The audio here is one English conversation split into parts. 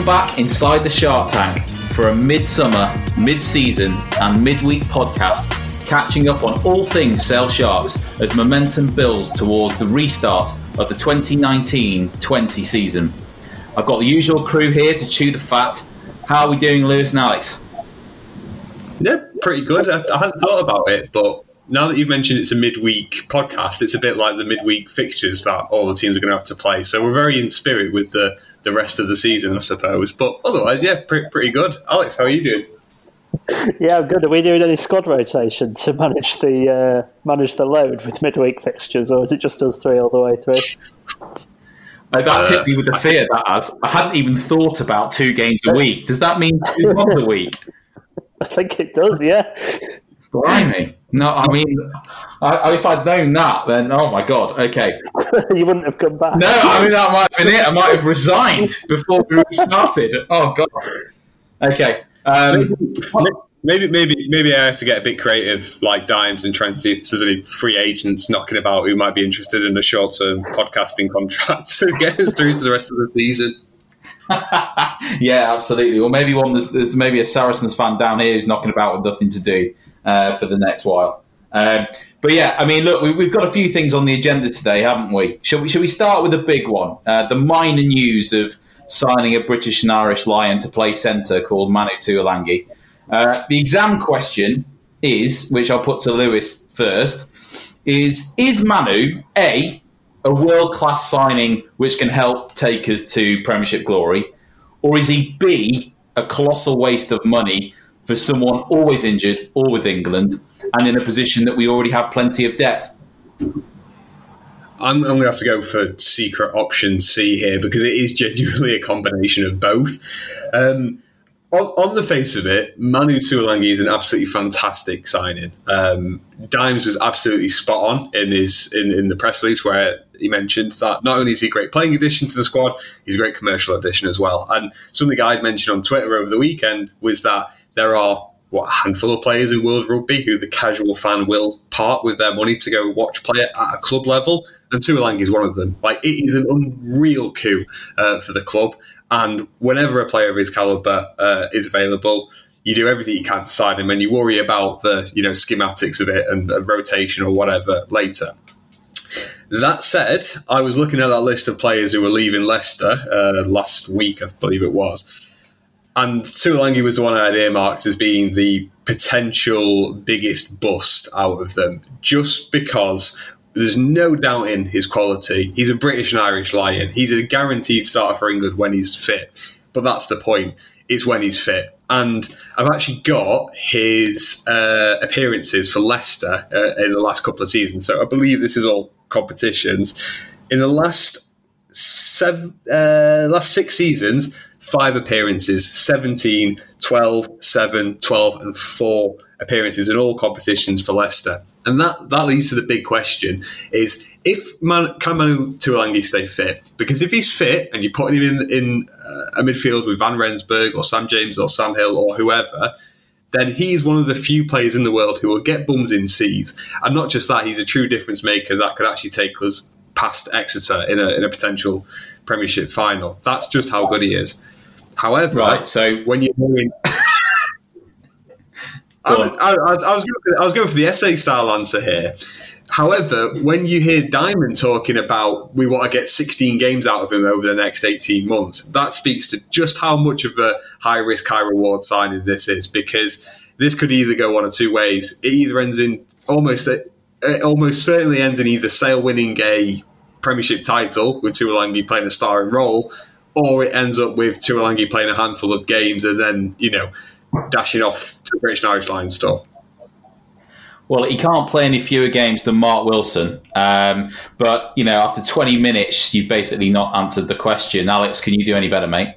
back inside the Shark Tank for a midsummer, mid-season and midweek podcast catching up on all things Sale Sharks as momentum builds towards the restart of the 2019-20 season. I've got the usual crew here to chew the fat. How are we doing, Lewis and Alex? Yeah, pretty good. I hadn't thought about it, but now that you've mentioned it's a midweek podcast, it's a bit like the midweek fixtures that all the teams are going to have to play. So we're very in spirit with the rest of the season, I suppose. But otherwise, yeah, pretty good. Alex, how are you doing? Yeah, I'm good. Are we doing any squad rotation to manage the load with midweek fixtures, or is it just us three all the way through? That's hit me with the fear, that has. I hadn't even thought about 2 games a week. Does that mean 2 months a week? I think it does, yeah. Blimey. No, I mean, if I'd known that, then, oh my God, okay. You wouldn't have come back. No, I mean, that might have been it. I might have resigned before we restarted. Oh, God. Okay. Maybe I have to get a bit creative like Dimes and try and see if there's any free agents knocking about who might be interested in a short-term podcasting contract to get us through to the rest of the season. Yeah, absolutely. Or maybe there's maybe a Saracens fan down here who's knocking about with nothing to do for the next while. But yeah, I mean, look, we've got a few things on the agenda today, haven't we? Shall we start with a big one? The minor news of signing a British and Irish Lion to play centre called Manu Tuilagi. The exam question is, which I'll put to Lewis first, is Manu a world-class signing which can help take us to Premiership glory, or is he B, a colossal waste of money for someone always injured or with England and in a position that we already have plenty of depth? I'm going to have to go for secret option C here because it is genuinely a combination of both. On the face of it, Manu Tuilagi is an absolutely fantastic signing. Dimes was absolutely spot on in the press release where he mentioned that not only is he a great playing addition to the squad, he's a great commercial addition as well. And something I'd mentioned on Twitter over the weekend was that there are a handful of players in world rugby who the casual fan will part with their money to go watch play at a club level, and Tuilagi is one of them. Like, it is an unreal coup for the club, and whenever a player of his calibre is available, you do everything you can to sign him, and you worry about the schematics of it and rotation or whatever later. That said, I was looking at that list of players who were leaving Leicester last week, I believe it was. And Tuilagi was the one I had earmarked as being the potential biggest bust out of them, just because there's no doubting his quality. He's a British and Irish Lion. He's a guaranteed starter for England when he's fit. But that's the point. It's when he's fit. And I've actually got his appearances for Leicester in the last couple of seasons. So I believe this is all competitions. In the last 6 seasons, 5 appearances, 17, 12, 7, 12 and 4 appearances in all competitions for Leicester. And that leads to the big question is, can Manu Tuilagi stay fit? Because if he's fit and you put him in a midfield with Van Rensburg or Sam James or Sam Hill or whoever, then he's one of the few players in the world who will get bums in seas. And not just that, he's a true difference maker that could actually take us past Exeter in a potential Premiership final. That's just how good he is. However, right, so when you're hearing... I was going for the essay style answer here. However, when you hear Diamond talking about we want to get 16 games out of him over the next 18 months, that speaks to just how much of a high risk, high reward signing this is, because this could either go one of two ways. It either ends in almost certainly ends in either Sale winning a Premiership title with Tuilagi playing a starring role, or it ends up with Tuilagi playing a handful of games and then, dashing off to the British and Irish Lions stuff. Well, he can't play any fewer games than Mark Wilson. But, after 20 minutes, you've basically not answered the question. Alex, can you do any better, mate?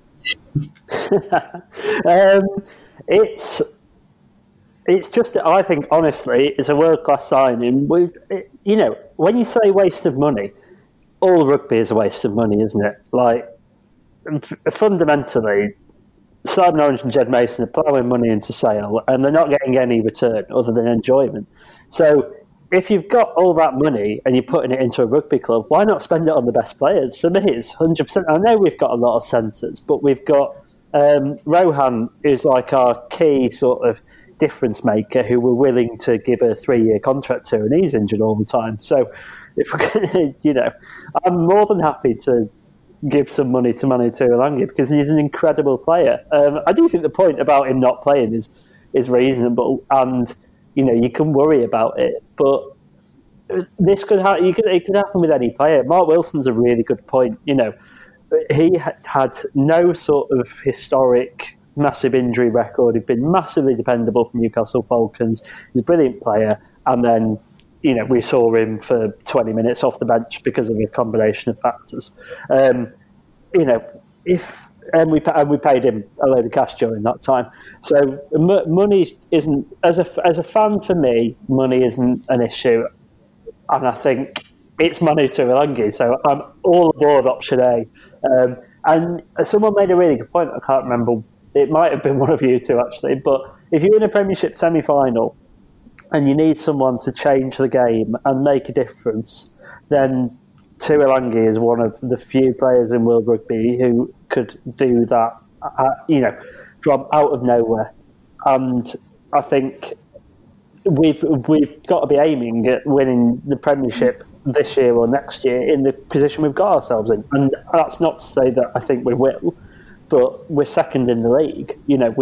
It's just, I think, honestly, it's a world-class signing. When you say waste of money, all rugby is a waste of money, isn't it? Like, fundamentally, Simon Orange and Jed Mason are ploughing money into Sale, and they're not getting any return other than enjoyment. So if you've got all that money and you're putting it into a rugby club, why not spend it on the best players? For me, it's 100%. I know we've got a lot of centres, but we've got Rohan, who's like our key sort of difference maker, who we're willing to give a 3-year contract to, and he's injured all the time. So, if we're going to, I'm more than happy to give some money to Manu Tuilagi because he's an incredible player. I do think the point about him not playing is reasonable, and you can worry about it, but this could it could happen with any player. Mark Wilson's a really good point. He had no sort of historic massive injury record. He'd been massively dependable for Newcastle Falcons. He's a brilliant player, and then we saw him for 20 minutes off the bench because of a combination of factors. We paid him a load of cash during that time. So money isn't, as a fan for me, money isn't an issue, and I think it's Manu Tuilagi. So I'm all aboard option A. And someone made a really good point. I can't remember. It might have been one of you two actually. But if you're in a Premiership semi-final and you need someone to change the game and make a difference, then Tuilagi is one of the few players in World Rugby who could do that, from out of nowhere. And I think we've got to be aiming at winning the Premiership this year or next year in the position we've got ourselves in. And that's not to say that I think we will, but we're second in the league.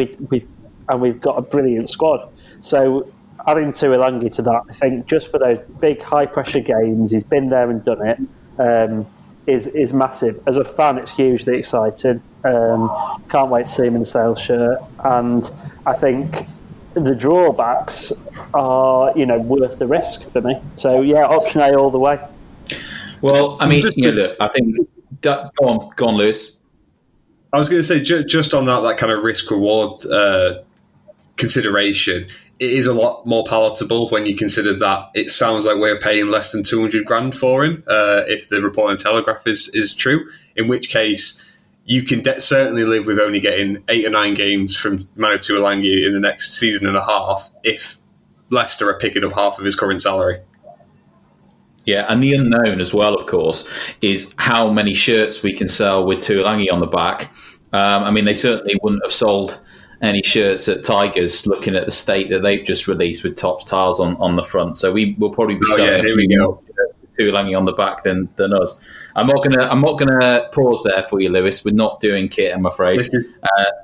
We've got a brilliant squad. So adding Tuilagi to that, I think just for those big high pressure games, he's been there and done it. Is massive. As a fan, it's hugely exciting. Can't wait to see him in a Sale shirt. And I think the drawbacks are, worth the risk for me. So, yeah, option A all the way. Well, I mean, look, I think... Go on, Lewis. I was going to say, just on that kind of risk-reward consideration, it is a lot more palatable when you consider that it sounds like we're paying less than 200 grand for him, if the report on Telegraph is true, in which case you can certainly live with only getting 8 or 9 games from Manu Tuilagi in the next season and a half if Leicester are picking up half of his current salary. Yeah, and the unknown as well, of course, is how many shirts we can sell with Tuilagi on the back. They certainly wouldn't have sold any shirts at Tigers looking at the state that they've just released with Topps tiles on the front. So we will probably be selling a few more Tuilagi on the back than us. I'm not gonna pause there for you, Lewis. We're not doing kit, I'm afraid. This is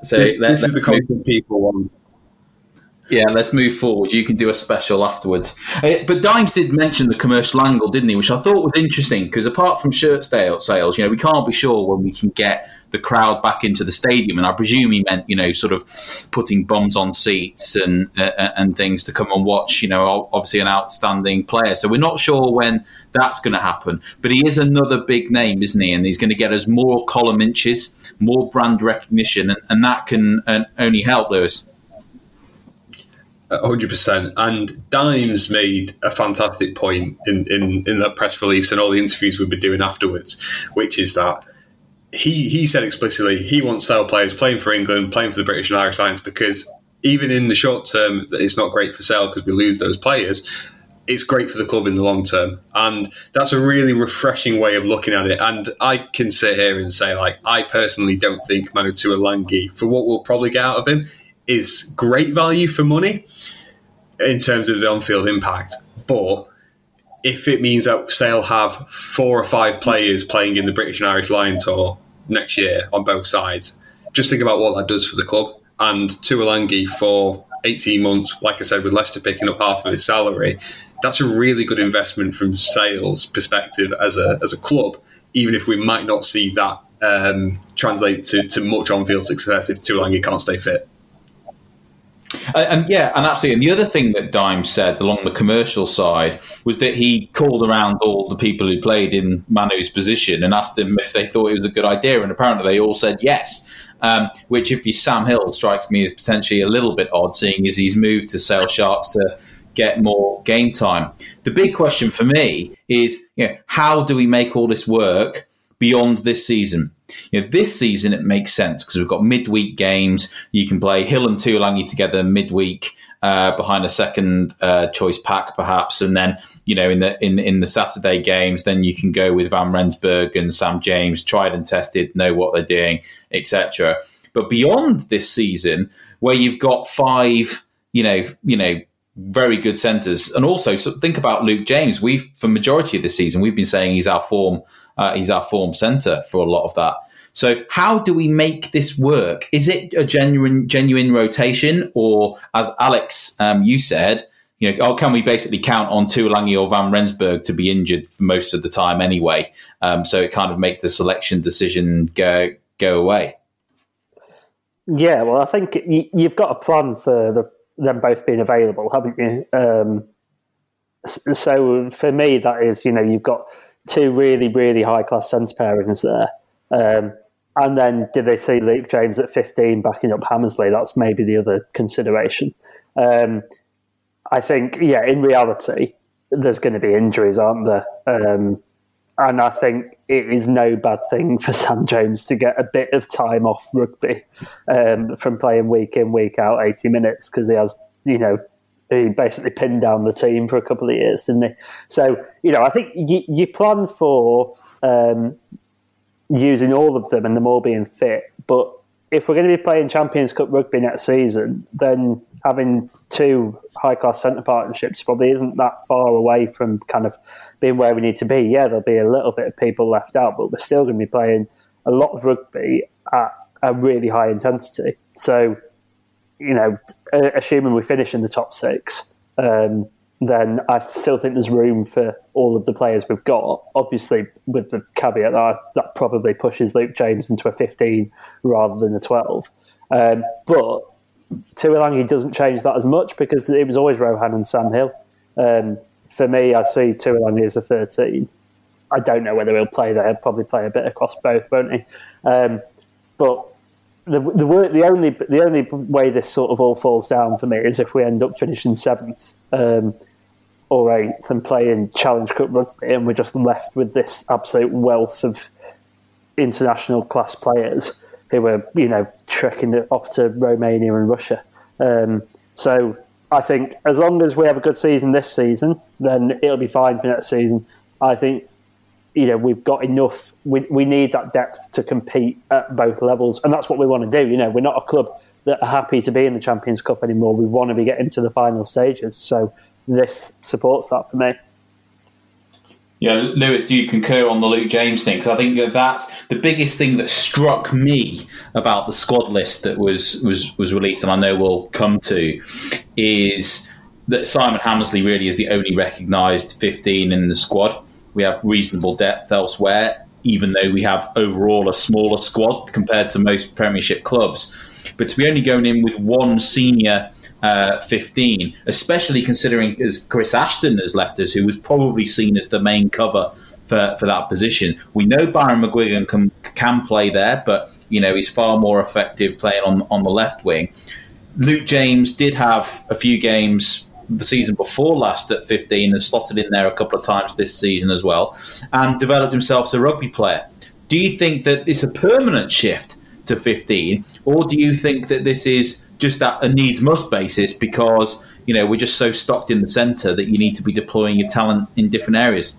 the content people want. Yeah, let's move forward. You can do a special afterwards. But Dimes did mention the commercial angle, didn't he? Which I thought was interesting because apart from shirt sales, we can't be sure when we can get the crowd back into the stadium. And I presume he meant, sort of putting bums on seats and things to come and watch, obviously an outstanding player. So we're not sure when that's going to happen. But he is another big name, isn't he? And he's going to get us more column inches, more brand recognition, and that can only help, Lewis. 100%. And Dimes made a fantastic point in that press release and all the interviews we've been doing afterwards, which is that he said explicitly he wants Sale players playing for England, playing for the British and Irish Lions, because even in the short term, it's not great for Sale because we lose those players. It's great for the club in the long term. And that's a really refreshing way of looking at it. And I can sit here and say, I personally don't think Manu Tuilagi, for what we'll probably get out of him, is great value for money in terms of the on-field impact. But if it means that Sale have 4 or 5 players playing in the British and Irish Lion Tour next year on both sides, just think about what that does for the club. And Tuilagi for 18 months, like I said, with Leicester picking up half of his salary, that's a really good investment from Sale's perspective as a club, even if we might not see that translate to much on-field success if Tuilagi can't stay fit. And absolutely. And the other thing that Dimes said along the commercial side was that he called around all the people who played in Manu's position and asked them if they thought it was a good idea. And apparently they all said yes, which if you're Sam Hill strikes me as potentially a little bit odd, seeing as he's moved to Sale Sharks to get more game time. The big question for me is, how do we make all this work beyond this season? This season it makes sense because we've got midweek games. You can play Hill and Tuilagi together midweek behind a second choice pack, perhaps, and then in the Saturday games, then you can go with Van Rensburg and Sam James, tried and tested, know what they're doing, etc. But beyond this season, where you've got 5, very good centres, and also think about Luke James. For majority of the season, we've been saying he's our form centre for a lot of that. So how do we make this work? Is it a genuine rotation, or as Alex, you said, can we basically count on Tuolangi or Van Rensburg to be injured for most of the time anyway? So it kind of makes the selection decision go away. Yeah, well, I think you've got a plan for them both being available, haven't you? So for me, that is, you've got 2 really, really high-class centre pairings there. And then do they see Luke James at 15 backing up Hammersley? That's maybe the other consideration. I think, in reality, there's going to be injuries, aren't there? And I think it is no bad thing for Sam Jones to get a bit of time off rugby from playing week in, week out, 80 minutes, because he has, he basically pinned down the team for a couple of years, didn't he? So, I think you plan for using all of them and them all being fit. But if we're going to be playing Champions Cup rugby next season, then having 2 high-class centre partnerships probably isn't that far away from kind of being where we need to be. Yeah, there'll be a little bit of people left out, but we're still going to be playing a lot of rugby at a really high intensity. So, assuming we finish in the top 6, then I still think there's room for all of the players we've got, obviously with the caveat that probably pushes Luke James into a 15 rather than a 12. But Tuolangi doesn't change that as much because it was always Rohan and Sam Hill. For me, I see Tuolangi as a 13. I don't know whether he'll play there. He'll probably play a bit across both, won't he? But the only way this sort of all falls down for me is if we end up finishing 7th or 8th and playing Challenge Cup rugby, and we're just left with this absolute wealth of international class players who are, trekking off to Romania and Russia. So I think as long as we have a good season this season, then it'll be fine for next season. I think, we've got enough. We need that depth to compete at both levels, and that's what we want to do. We're not a club that are happy to be in the Champions Cup anymore. We want to be getting to the final stages. So this supports that for me. Yeah, Lewis, do you concur on the Luke James thing? Because I think that's the biggest thing that struck me about the squad list that was released, and I know we'll come to, is that Simon Hammersley really is the only recognised 15 in the squad. We have reasonable depth elsewhere, even though we have overall a smaller squad compared to most Premiership clubs. But to be only going in with 1 senior 15, especially considering as Chris Ashton has left us, who was probably seen as the main cover for that position. We know Byron McGuigan can play there, but he's far more effective playing on the left wing. Luke James did have a few games the season before last at 15 and slotted in there a couple of times this season as well, and developed himself as a rugby player. Do you think that it's a permanent shift to 15, or do you think that this is just at a needs-must basis because, we're just so stocked in the centre that you need to be deploying your talent in different areas?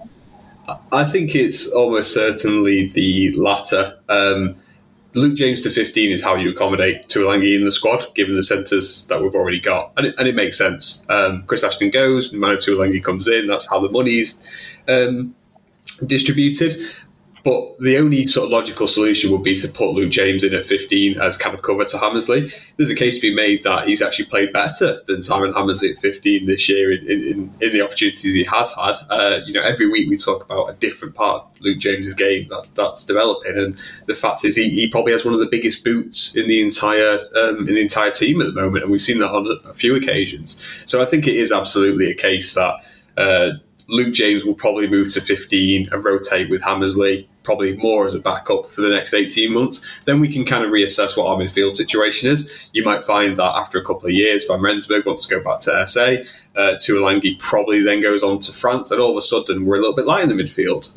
I think it's almost certainly the latter. Luke James to 15 is how you accommodate Tuolangi in the squad, given the centres that we've already got. And it makes sense. Chris Ashton goes, Manu Tuolangi comes in, that's how the money's distributed. But the only sort of logical solution would be to put Luke James in at 15 as kind of cover to Hammersley. There's a case to be made that he's actually played better than Simon Hammersley at 15 this year in the opportunities he has had. Every week we talk about a different part of Luke James's game that's developing, and the fact is he probably has one of the biggest boots in the entire team at the moment, and we've seen that on a few occasions. So I think it is absolutely a case that Luke James will probably move to 15 and rotate with Hammersley, probably more as a backup for the next 18 months, then we can kind of reassess what our midfield situation is. You might find that after a couple of years, Van Rensburg wants to go back to SA, Tuilagi probably then goes on to France, and all of a sudden we're a little bit light in the midfield.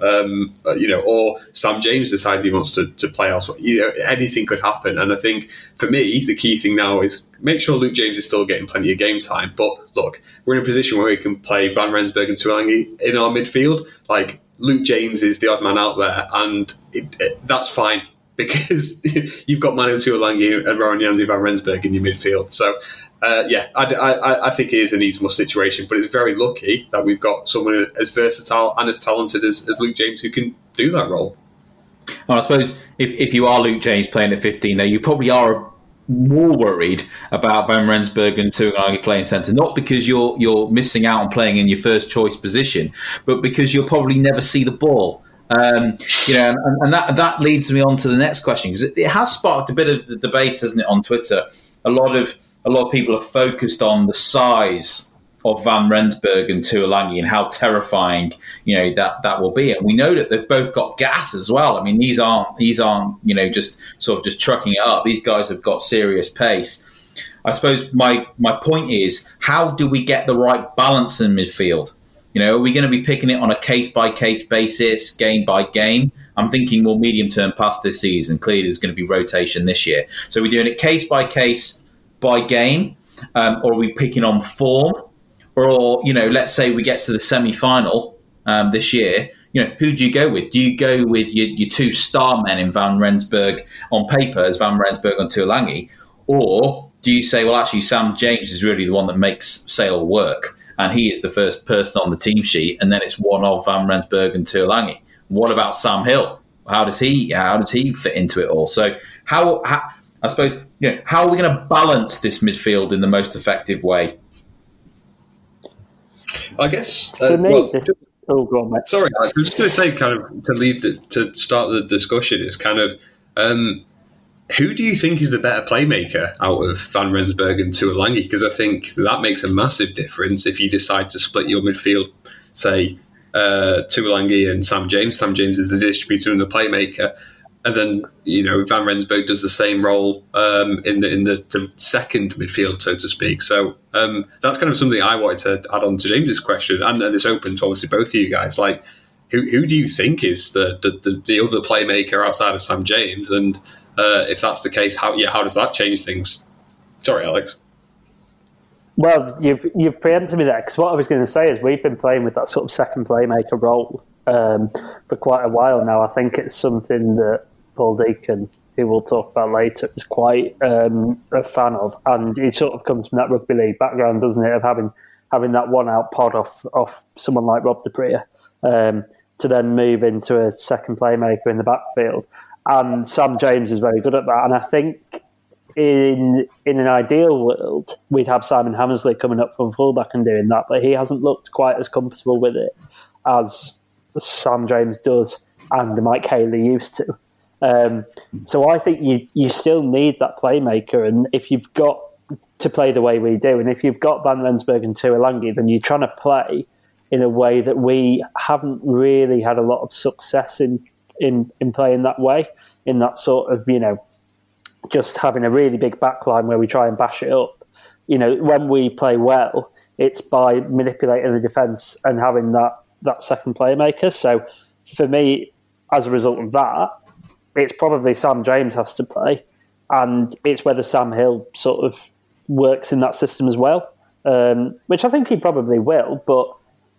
Or Sam James decides he wants to play elsewhere. Anything could happen. And I think for me, the key thing now is make sure Luke James is still getting plenty of game time. But look, we're in a position where we can play Van Rensburg and Tuilagi in our midfield. Like, Luke James is the odd man out there, and that's fine because you've got Manu Tuilagi and Rowan Janzi Van Rensburg in your midfield. So, I think it is a needs-must situation, but it's very lucky that we've got someone as versatile and as talented as Luke James who can do that role. Well, I suppose if you are Luke James playing at 15, now you probably are more worried about Van Rensburg and Tuilagi playing centre, not because you're missing out on playing in your first choice position, but because you'll probably never see the ball. And that leads me on to the next question, because it has sparked a bit of the debate, hasn't it, on Twitter? A lot of people are focused on the size of Van Rensburg and Tuilagi and how terrifying that will be, and we know that they've both got gas as well. I mean, these aren't just trucking it up. These guys have got serious pace. I suppose my point is, how do we get the right balance in midfield? Are we going to be picking it on a case by case basis, game by game? I'm thinking more medium term past this season. Clearly, there's going to be rotation this year, so we're doing it case by case by game, or are we picking on form? Or, let's say we get to the semi-final this year, who do you go with? Do you go with your two star men in Van Rensburg on paper as Van Rensburg and Tuilagi? Or do you say, well, actually, Sam James is really the one that makes Sale work, and he is the first person on the team sheet, and then it's one of Van Rensburg and Tuilagi? What about Sam Hill? How does he fit into it all? So how I suppose, how are we going to balance this midfield in the most effective way? I guess for me, go on, mate. Sorry, I was just going to say, kind of to start the discussion, is kind of who do you think is the better playmaker out of Van Rensburg and Tuilagi? Because I think that makes a massive difference if you decide to split your midfield, say Tuilagi and Sam James. Sam James is the distributor and the playmaker. And then, Van Rensburg does the same role in the second midfield, so to speak. So that's kind of something I wanted to add on to James's question, and it's open to obviously both of you guys. Like, who do you think is the other playmaker outside of Sam James? And if that's the case, how does that change things? Sorry, Alex. Well, you've preempted me there, because what I was going to say is we've been playing with that sort of second playmaker role for quite a while now. I think it's something that Paul Deacon, who we'll talk about later, is quite a fan of, and it sort of comes from that rugby league background, doesn't it, of having that one out pod off someone like Rob de Brea, to then move into a second playmaker in the backfield. And Sam James is very good at that, and I think in an ideal world we'd have Simon Hammersley coming up from fullback and doing that, but he hasn't looked quite as comfortable with it as Sam James does and Mike Haley used to. So I think you still need that playmaker, and if you've got to play the way we do, and if you've got Van Rensburg and Tuilagi, then you're trying to play in a way that we haven't really had a lot of success in playing that way, in that sort of, just having a really big backline where we try and bash it up. When we play well, it's by manipulating the defence and having that second playmaker. So for me, as a result of that, it's probably Sam James has to play, and it's whether Sam Hill sort of works in that system as well, which I think he probably will. But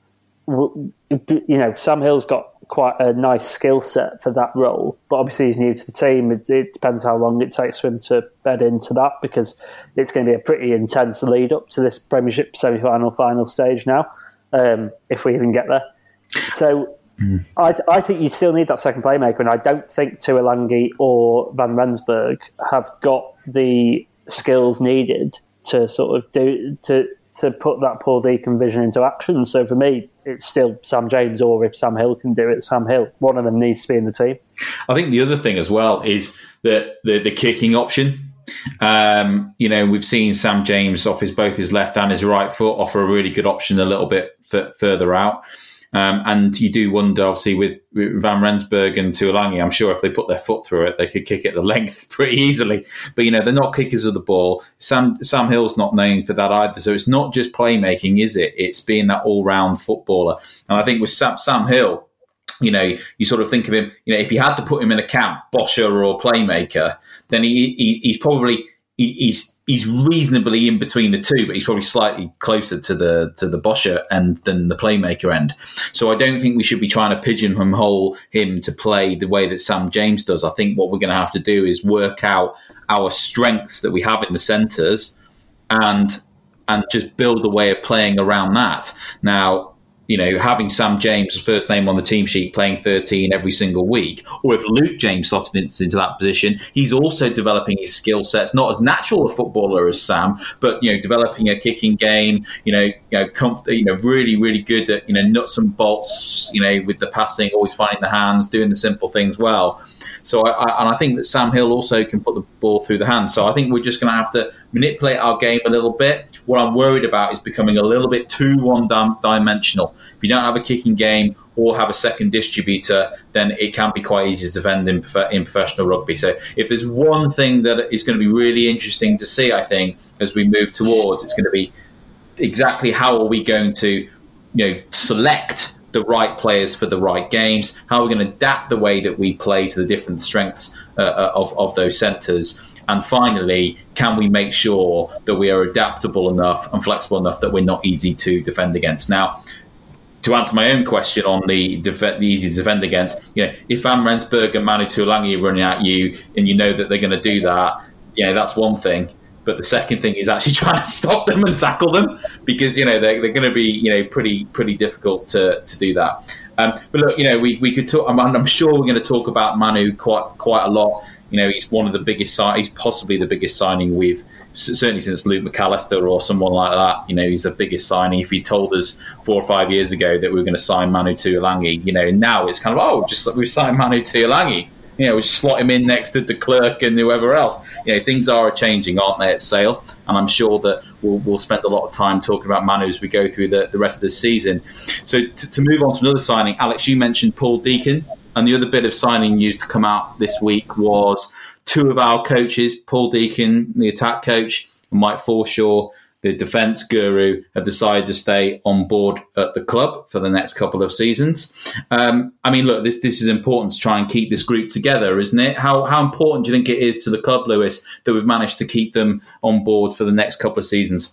Sam Hill's got quite a nice skill set for that role, but obviously he's new to the team. It depends how long it takes for him to bed into that, because it's going to be a pretty intense lead up to this Premiership semi-final final stage now, if we even get there. So I think you still need that second playmaker, and I don't think Tuilagi or Van Rensburg have got the skills needed to sort of to put that Paul Deacon vision into action. So for me, it's still Sam James, or if Sam Hill can do it, Sam Hill. One of them needs to be in the team. I think the other thing as well is that the kicking option. We've seen Sam James off both his left and his right foot offer a really good option a little bit further out. And you do wonder, obviously, with Van Rensburg and Tuolangi, I'm sure if they put their foot through it, they could kick it the length pretty easily. But, they're not kickers of the ball. Sam Hill's not known for that either. So it's not just playmaking, is it? It's being that all-round footballer. And I think with Sam Hill, you sort of think of him, if you had to put him in a camp, Boscher or playmaker, then he's probably... He's reasonably in between the two, but he's probably slightly closer to the Boscher end than the playmaker end. So I don't think we should be trying to pigeonhole him to play the way that Sam James does. I think what we're going to have to do is work out our strengths that we have in the centres and just build a way of playing around that. Now, having Sam James, first name on the team sheet, playing 13 every single week, or if Luke James slotted into that position, he's also developing his skill sets, not as natural a footballer as Sam, but developing a kicking game. Really, really good at nuts and bolts. With the passing, always finding the hands, doing the simple things well. So I think that Sam Hill also can put the ball through the hands. So I think we're just going to have to manipulate our game a little bit. What I'm worried about is becoming a little bit too one-dimensional. If you don't have a kicking game or have a second distributor, then it can be quite easy to defend in professional rugby. So if there's one thing that is going to be really interesting to see, I think, as we move towards, it's going to be exactly how are we going to select the right players for the right games, how we're going to adapt the way that we play to the different strengths of those centres. And finally, can we make sure that we are adaptable enough and flexible enough that we're not easy to defend against? Now, to answer my own question on the easy to defend against, if Van Rensburg and Manu Tuolangi are running at you and you know that they're going to do that, that's one thing. But the second thing is actually trying to stop them and tackle them, because they're going to be pretty difficult to do that. But look, we could talk. I'm sure we're going to talk about Manu quite a lot. He's one of the biggest. He's possibly the biggest signing we've certainly since Luke McAllister or someone like that. He's the biggest signing. If you told us 4 or 5 years ago that we were going to sign Manu Tuolangi, now it's kind of just like we've signed Manu Tuolangi. We slot him in next to de Klerk and whoever else. Things are changing, aren't they, at Sale? And I'm sure that we'll spend a lot of time talking about Manu as we go through the rest of the season. So to move on to another signing, Alex, you mentioned Paul Deacon, and the other bit of signing news to come out this week was 2 of our coaches, Paul Deacon, the attack coach, and Mike Forshaw, the defence guru, have decided to stay on board at the club for the next couple of seasons. Look, this is important to try and keep this group together, isn't it? How important do you think it is to the club, Lewis, that we've managed to keep them on board for the next couple of seasons?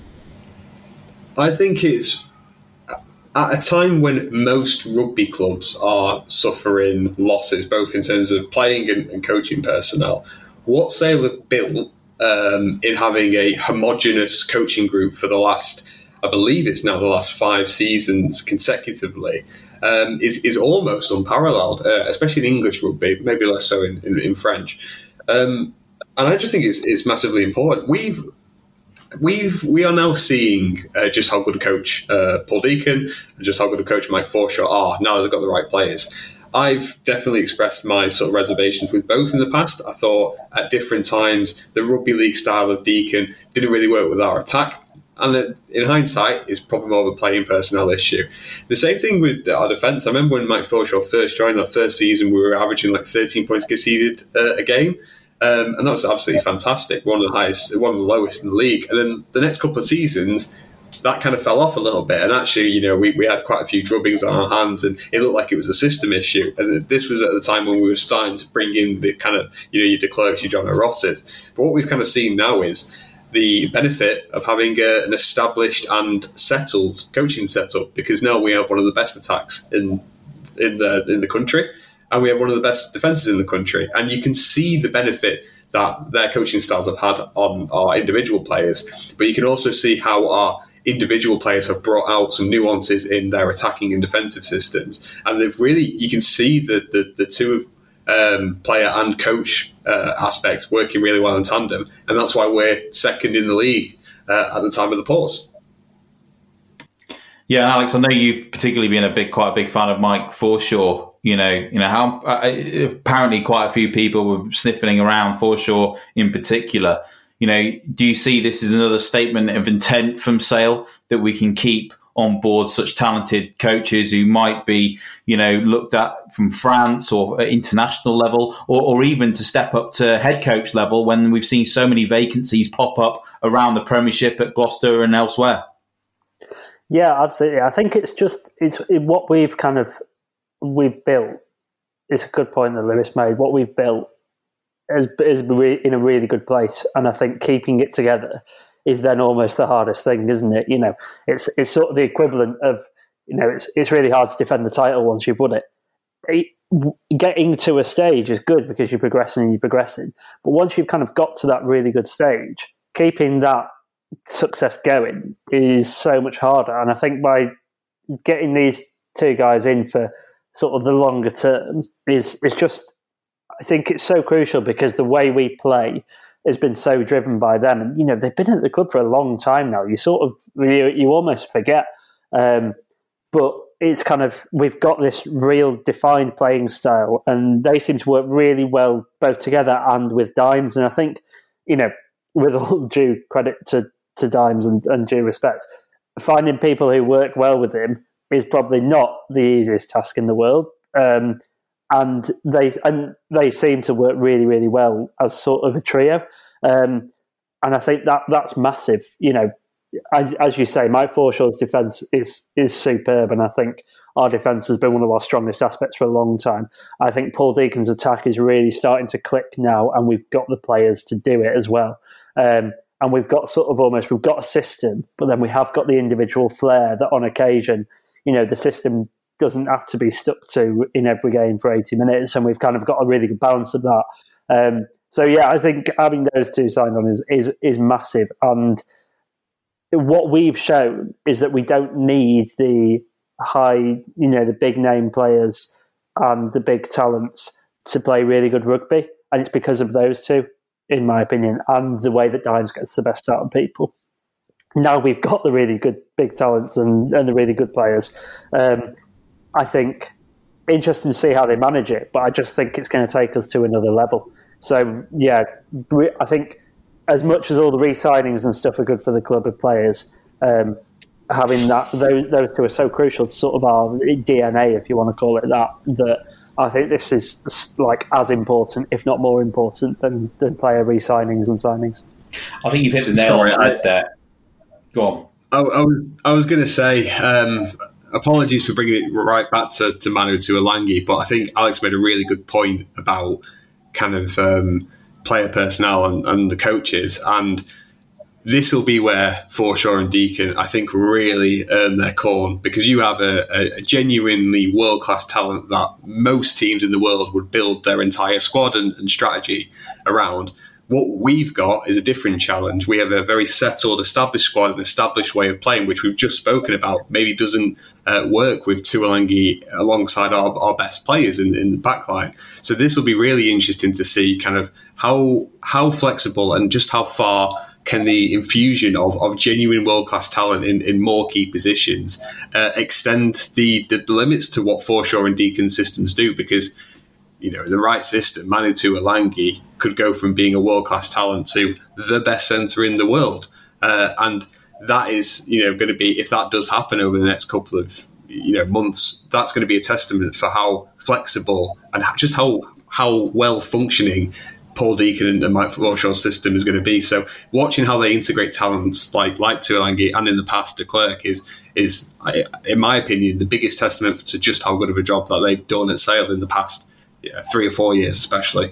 I think it's at a time when most rugby clubs are suffering losses, both in terms of playing and coaching personnel. What Sale have built in having a homogenous coaching group for the last, I believe it's now the last 5 seasons consecutively, is almost unparalleled, especially in English rugby, maybe less so in French. And I just think it's massively important. We are now seeing just how good a coach Paul Deacon and just how good a coach Mike Forshaw are now that they've got the right players. I've definitely expressed my sort of reservations with both in the past. I thought at different times the rugby league style of Deacon didn't really work with our attack. And in hindsight, it's probably more of a playing personnel issue. The same thing with our defence. I remember when Mike Forshaw first joined that first season, we were averaging like 13 points conceded a game. And that's absolutely fantastic. One of the lowest in the league. And then the next couple of seasons, that kind of fell off a little bit. And actually, we had quite a few drubbings on our hands, and it looked like it was a system issue. And this was at the time when we were starting to bring in the kind of, your de Klerks, your John O'Rosses. But what we've kind of seen now is the benefit of having an established and settled coaching setup, because now we have one of the best attacks in the country, and we have one of the best defences in the country. And you can see the benefit that their coaching styles have had on our individual players. But you can also see how our individual players have brought out some nuances in their attacking and defensive systems. And they've really, you can see the two player and coach aspects working really well in tandem. And that's why we're second in the league at the time of the pause. Yeah, Alex, I know you've particularly been quite a big fan of Mike Forshaw. How apparently quite a few people were sniffing around Forshaw in particular. Do you see this as another statement of intent from Sale that we can keep on board such talented coaches who might be, looked at from France or at international level, or even to step up to head coach level when we've seen so many vacancies pop up around the Premiership at Gloucester and elsewhere. Yeah, absolutely. I think it's what we've built. It's a good point that Lewis made. What we've built is in a really good place, and I think keeping it together is then almost the hardest thing, isn't it? It's sort of the equivalent of, it's really hard to defend the title once you've won it. Getting to a stage is good because you're progressing, but once you've kind of got to that really good stage, keeping that success going is so much harder. And I think by getting these two guys in for sort of the longer term is just, I think it's so crucial because the way we play has been so driven by them. And, they've been at the club for a long time now. You almost forget. But it's kind of, we've got this real defined playing style, and they seem to work really well both together and with Dimes. And I think, with all due credit to Dimes and due respect, finding people who work well with him is probably not the easiest task in the world. And they seem to work really, really well as sort of a trio. And I think that's massive. As you say, Mike Forshaw's defence is superb, and I think our defence has been one of our strongest aspects for a long time. I think Paul Deacon's attack is really starting to click now, and we've got the players to do it as well. And we've got we've got a system, but then we have got the individual flair that on occasion, the system doesn't have to be stuck to in every game for 80 minutes, and we've kind of got a really good balance of that. So yeah, I think having those two signed on is massive. And what we've shown is that we don't need the high, the big name players and the big talents to play really good rugby, and it's because of those two, in my opinion, and the way that Dimes gets the best out of people. Now we've got the really good big talents and the really good players. I think interesting to see how they manage it, but I just think it's going to take us to another level. So yeah, I think as much as all the re-signings and stuff are good for the club of players, having those two are so crucial to sort of our DNA, if you want to call it that I think this is like as important, if not more important, than player re-signings and signings. I think you've hit the nail on the head there. Go on. I was going to say, apologies for bringing it right back to Manu Tuilagi, but I think Alex made a really good point about kind of player personnel and the coaches, and this will be where Forshaw and Deacon, I think, really earn their corn, because you have a genuinely world-class talent that most teams in the world would build their entire squad and strategy around. What we've got is a different challenge. We have a very settled, established squad, an established way of playing, which we've just spoken about, maybe doesn't work with Tuilagi alongside our best players in the backline. So this will be really interesting to see kind of how flexible and just how far can the infusion of genuine world-class talent in more key positions extend the limits to what Forshaw and Deacon systems do, because the right system, Manu Tuilagi could go from being a world-class talent to the best centre in the world. And that is, going to be, if that does happen over the next couple of, months, that's going to be a testament for how flexible and just how well-functioning Paul Deacon and Mike Forshaw's system is going to be. So watching how they integrate talents like Tuilagi and in the past de Klerk is, in my opinion, the biggest testament to just how good of a job that they've done at Sale in the past 3 or 4 years, especially.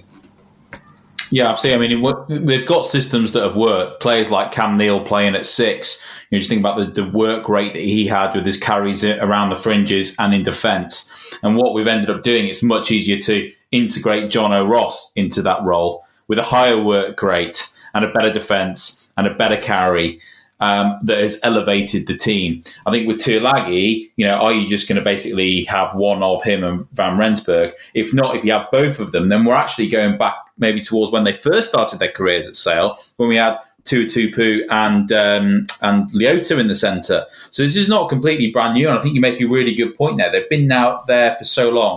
Yeah, absolutely. I mean, we've got systems that have worked. Players like Cam Neal playing at 6. Just think about the work rate that he had with his carries around the fringes and in defence. And what we've ended up doing, it's much easier to integrate John O'Ross into that role with a higher work rate and a better defence and a better carry. That has elevated the team. I think with Tuilagi, are you just going to basically have one of him and Van Rensburg? If not, if you have both of them, then we're actually going back maybe towards when they first started their careers at Sale, when we had Tuipulotu and Leota in the centre. So this is not completely brand new, and I think you make a really good point there. They've been now there for so long,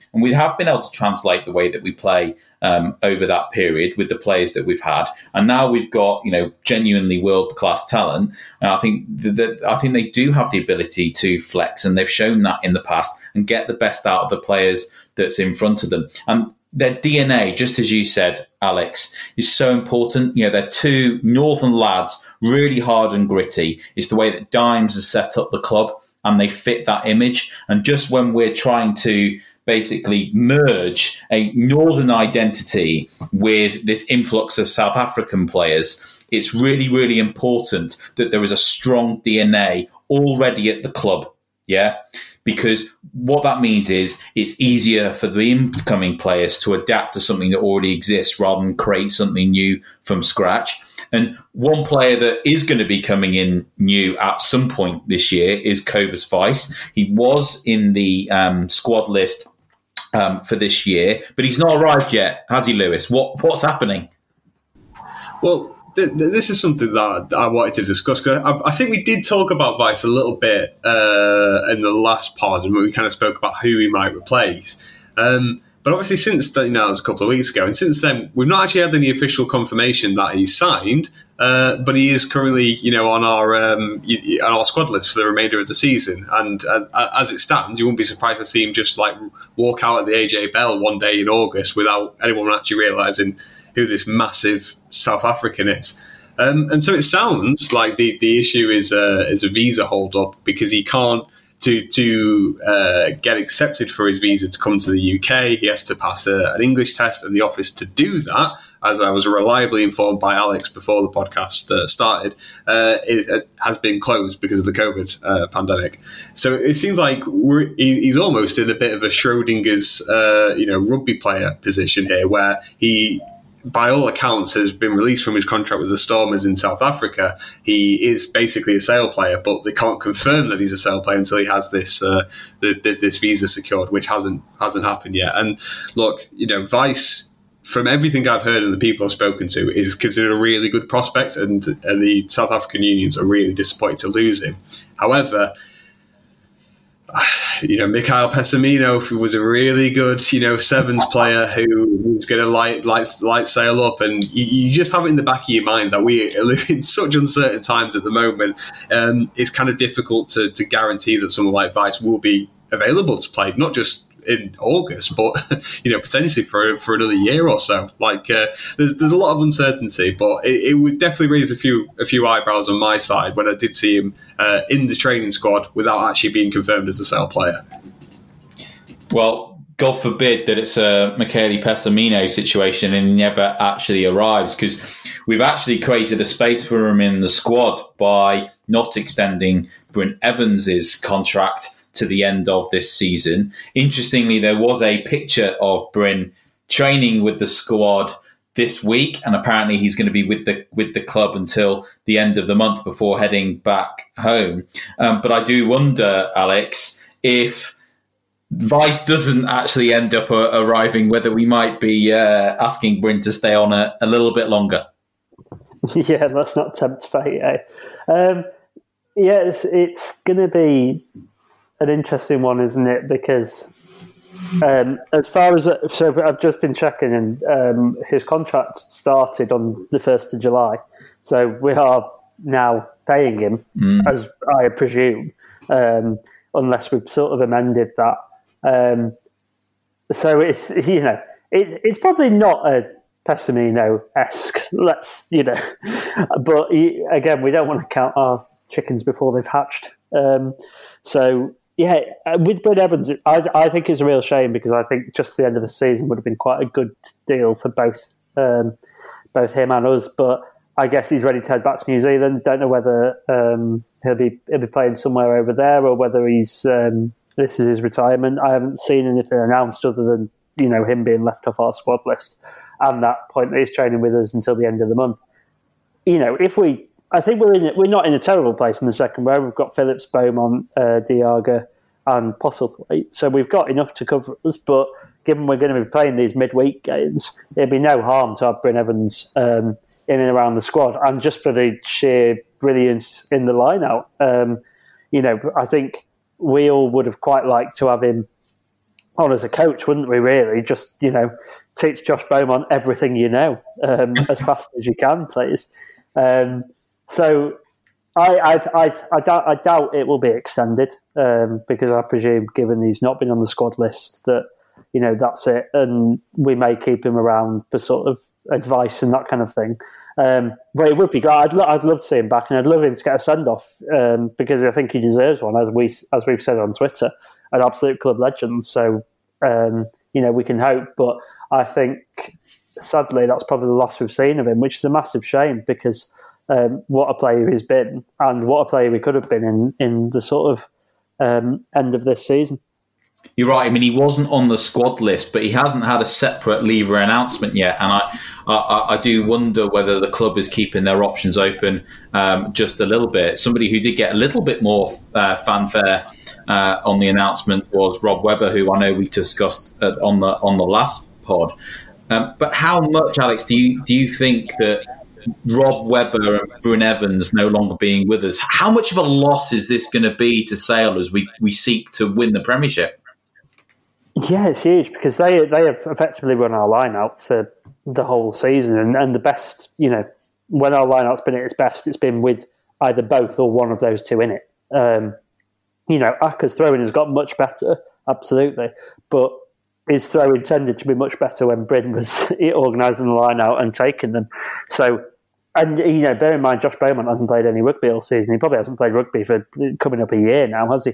And we have been able to translate the way that we play over that period with the players that we've had. And now we've got, genuinely world-class talent. And I think they do have the ability to flex, and they've shown that in the past, and get the best out of the players that's in front of them. And their DNA, just as you said, Alex, is so important. They're two northern lads, really hard and gritty. It's the way that Dimes has set up the club, and they fit that image. And just when we're trying to basically merge a northern identity with this influx of South African players, it's really, really important that there is a strong DNA already at the club. Yeah. Because what that means is it's easier for the incoming players to adapt to something that already exists rather than create something new from scratch. And one player that is going to be coming in new at some point this year is Cobus Vice. He was in the squad list for this year, but he's not arrived yet, has he, Lewis? What's happening? Well, this is something that I wanted to discuss, because I think we did talk about Vice a little bit in the last pod, and we kind of spoke about who he might replace. But obviously, since then, that was a couple of weeks ago, and since then, we've not actually had any official confirmation that he's signed. But he is currently, on our squad list for the remainder of the season. And as it stands, you wouldn't be surprised to see him just walk out at the AJ Bell one day in August without anyone actually realising who this massive South African is. And so it sounds like the issue is a visa hold up, because he can't to get accepted for his visa to come to the UK. He has to pass an English test, and the office to do that, as I was reliably informed by Alex before the podcast started, it has been closed because of the COVID pandemic. So it seems like he's almost in a bit of a Schrodinger's rugby player position here, where he, by all accounts, has been released from his contract with the Stormers in South Africa. He is basically a sale player, but they can't confirm that he's a sale player until he has this this visa secured, which hasn't happened yet. And look, Vice, from everything I've heard and the people I've spoken to, is considered a really good prospect, and the South African unions are really disappointed to lose him. However, Mikhail Pessamino, who was a really good, sevens player who was going to light sail up, and you just have it in the back of your mind that we live in such uncertain times at the moment. It's kind of difficult to guarantee that someone like Vice will be available to play, not just in August, but potentially for another year or so. There's a lot of uncertainty, but it would definitely raise a few eyebrows on my side when I did see him in the training squad without actually being confirmed as a sale player. Well, God forbid that it's a Michele Pessamino situation and he never actually arrives, because we've actually created a space for him in the squad by not extending Bryn Evans' contract to the end of this season. Interestingly, there was a picture of Bryn training with the squad this week, and apparently he's going to be with the club until the end of the month before heading back home. But I do wonder, Alex, if Vice doesn't actually end up arriving, whether we might be asking Bryn to stay on a little bit longer. Yeah, let's not tempt fate. It's going to be an interesting one, isn't it? Because as far as I've just been checking, and his contract started on the 1st of July, so we are now paying him, as I presume, unless we've sort of amended that. So it's probably not a Pessamino-esque. But again, we don't want to count our chickens before they've hatched. With Bryn Evans, I think it's a real shame, because I think just the end of the season would have been quite a good deal for both him and us. But I guess he's ready to head back to New Zealand. Don't know whether he'll be playing somewhere over there, or whether he's this is his retirement. I haven't seen anything announced other than him being left off our squad list, and that point that he's training with us until the end of the month. I think we're not in a terrible place in the second row. We've got Phillips, Beaumont, Diaga, and Postlethwaite, so we've got enough to cover us. But given we're going to be playing these midweek games, it'd be no harm to have Bryn Evans in and around the squad, and just for the sheer brilliance in the line-out. I think we all would have quite liked to have him on as a coach, wouldn't we? Really, just teach Josh Beaumont everything you know as fast as you can, please. So I doubt it will be extended because I presume, given he's not been on the squad list, that that's it, and we may keep him around for sort of advice and that kind of thing. But it would be great. I'd love to see him back, and I'd love him to get a send off because I think he deserves one, as we've said on Twitter, an absolute club legend. So we can hope, but I think sadly that's probably the last we've seen of him, which is a massive shame because what a player he's been and what a player he could have been in the sort of end of this season. You're right. I mean, he wasn't on the squad list, but he hasn't had a separate leaver announcement yet. And I do wonder whether the club is keeping their options open just a little bit. Somebody who did get a little bit more fanfare on the announcement was Rob Webber, who I know we discussed on the last pod. But how much, Alex, do you think that Rob Webber and Bryn Evans no longer being with us, how much of a loss is this going to be to Sale as we seek to win the Premiership? Yeah, it's huge because they have effectively run our line-out for the whole season, and the best, when our line-out's been at its best, it's been with either both or one of those two in it. Aka's throwing has got much better, absolutely, but his throwing tended to be much better when Bryn was organising the line-out and taking them. So, and bear in mind, Josh Beaumont hasn't played any rugby all season. He probably hasn't played rugby for coming up a year now, has he?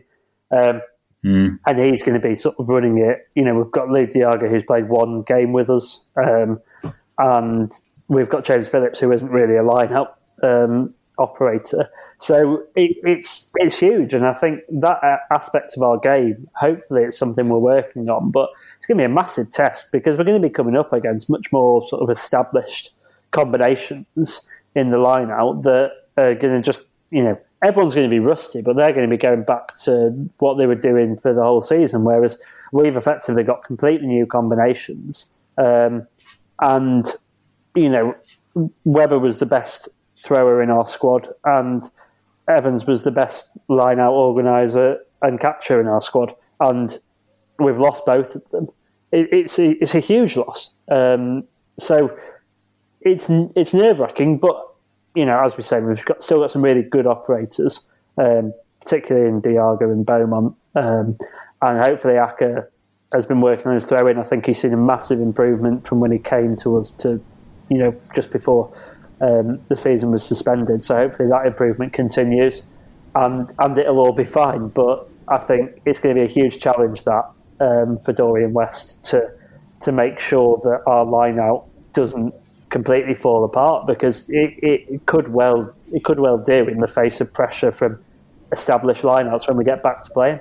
And he's going to be sort of running it. We've got Lou Diaga, who's played one game with us, and we've got James Phillips, who isn't really a line-up operator. So it's huge, and I think that aspect of our game, hopefully it's something we're working on, but it's going to be a massive test because we're going to be coming up against much more sort of established combinations in the line-out that are going to just, everyone's going to be rusty, but they're going to be going back to what they were doing for the whole season, whereas we've effectively got completely new combinations. And, Webber was the best thrower in our squad, and Evans was the best line-out organiser and catcher in our squad, and we've lost both of them. It's a huge loss. So it's nerve-wracking, but as we said, we've still got some really good operators, particularly in Diaga and Beaumont. And hopefully Aka has been working on his throwing. I think he's seen a massive improvement from when he came to us to, just before the season was suspended. So hopefully that improvement continues and it'll all be fine. But I think it's going to be a huge challenge that for Dorian West to make sure that our line-out doesn't completely fall apart, because it could well do in the face of pressure from established lineouts when we get back to playing.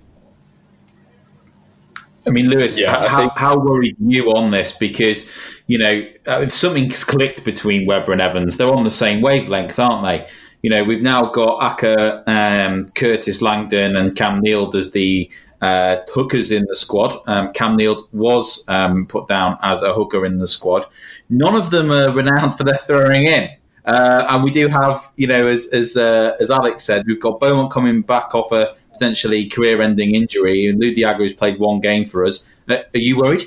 I mean, Lewis, how worried are you on this? Because something's clicked between Webber and Evans. They're on the same wavelength, aren't they? We've now got Aka, Curtis Langdon, and Cam Neild as the hookers in the squad. Cam Neild was put down as a hooker in the squad. None of them are renowned for their throwing in. And we do have, as Alex said, we've got Beaumont coming back off a potentially career-ending injury, and Lou Diaga has played one game for us. Are you worried?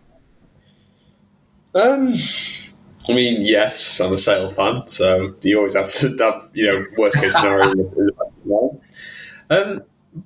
I mean, yes, I'm a Sale fan, so you always have to have, worst-case scenario in the back.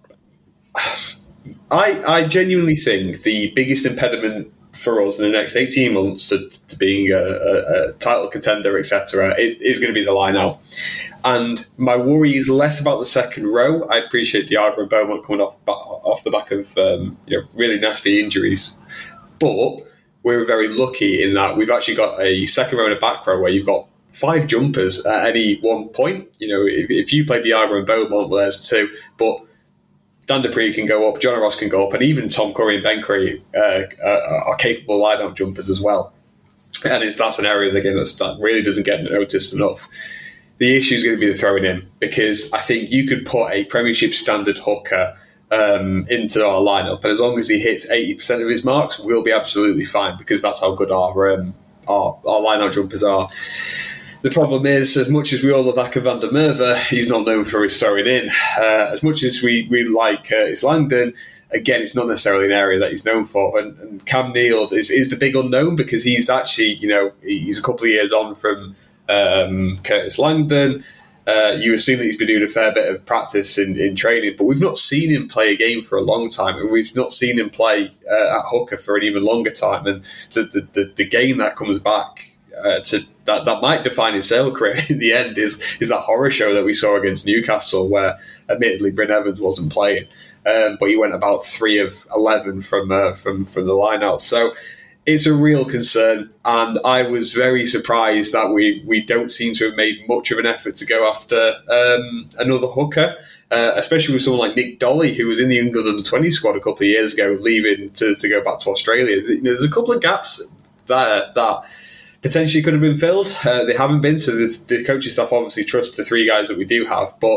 I genuinely think the biggest impediment for us in the next 18 months to being a title contender, etc., is going to be the line-out. And my worry is less about the second row. I appreciate Diaga and Beaumont coming off the back of really nasty injuries. But we're very lucky in that we've actually got a second row and a back row where you've got 5 jumpers at any one point. If you play Diaga and Beaumont, well, there's 2. But Dan Dupree can go up, John Ross can go up, and even Tom Curry and Ben Curry are capable line-out jumpers as well. And that's an area of the game that really doesn't get noticed enough. The issue is going to be the throwing in, because I think you could put a Premiership standard hooker into our lineup, and as long as he hits 80% of his marks, we'll be absolutely fine, because that's how good our line-out jumpers are. The problem is, as much as we all love Akker van der Merwe, he's not known for his throwing in. As much as we like Curtis Langdon, again, it's not necessarily an area that he's known for. And Cam Neild is the big unknown because he's actually, he's a couple of years on from Curtis Langdon. You assume that he's been doing a fair bit of practice in training, but we've not seen him play a game for a long time, and we've not seen him play at hooker for an even longer time. And the game that comes back that might define his Sale career in the end is that horror show that we saw against Newcastle, where admittedly Bryn Evans wasn't playing, but he went about 3 of 11 from the line out. So it's a real concern, and I was very surprised that we don't seem to have made much of an effort to go after another hooker, especially with someone like Nick Dolly, who was in the England under-20 squad a couple of years ago, leaving to go back to Australia. There's a couple of gaps there that potentially could have been filled. They haven't been, so the coaching staff obviously trust the 3 guys that we do have. But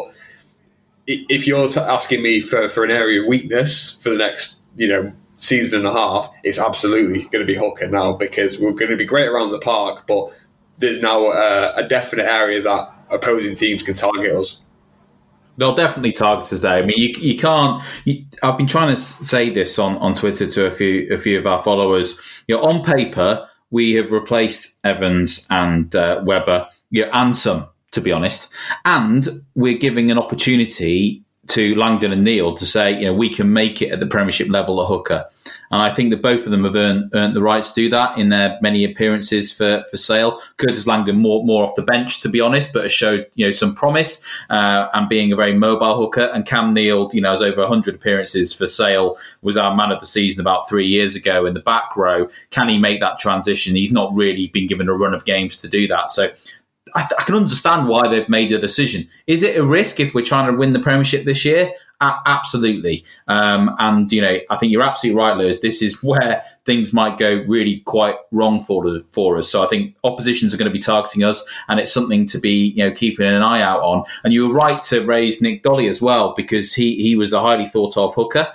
if you're asking me for an area of weakness for the next, season and a half, it's absolutely going to be hooker now, because we're going to be great around the park, but there's now a definite area that opposing teams can target us. They'll definitely target us there. I mean, you can't. I've been trying to say this on Twitter to a few of our followers. On paper, we have replaced Evans and Webber, and some, to be honest, and we're giving an opportunity to Langdon and Neild to say, we can make it at the Premiership level at hooker. And I think that both of them have earned the right to do that in their many appearances for Sale. Curtis Langdon more off the bench, to be honest, but has showed some promise and being a very mobile hooker. And Cam Neild, has over 100 appearances for Sale, was our man of the season about 3 years ago in the back row. Can he make that transition? He's not really been given a run of games to do that. So I can understand why they've made a decision. Is it a risk if we're trying to win the Premiership this year? Absolutely. And, I think you're absolutely right, Lewis. This is where things might go really quite wrong for us. So I think oppositions are going to be targeting us, and it's something to be, keeping an eye out on. And you were right to raise Nick Dolly as well, because he was a highly thought of hooker.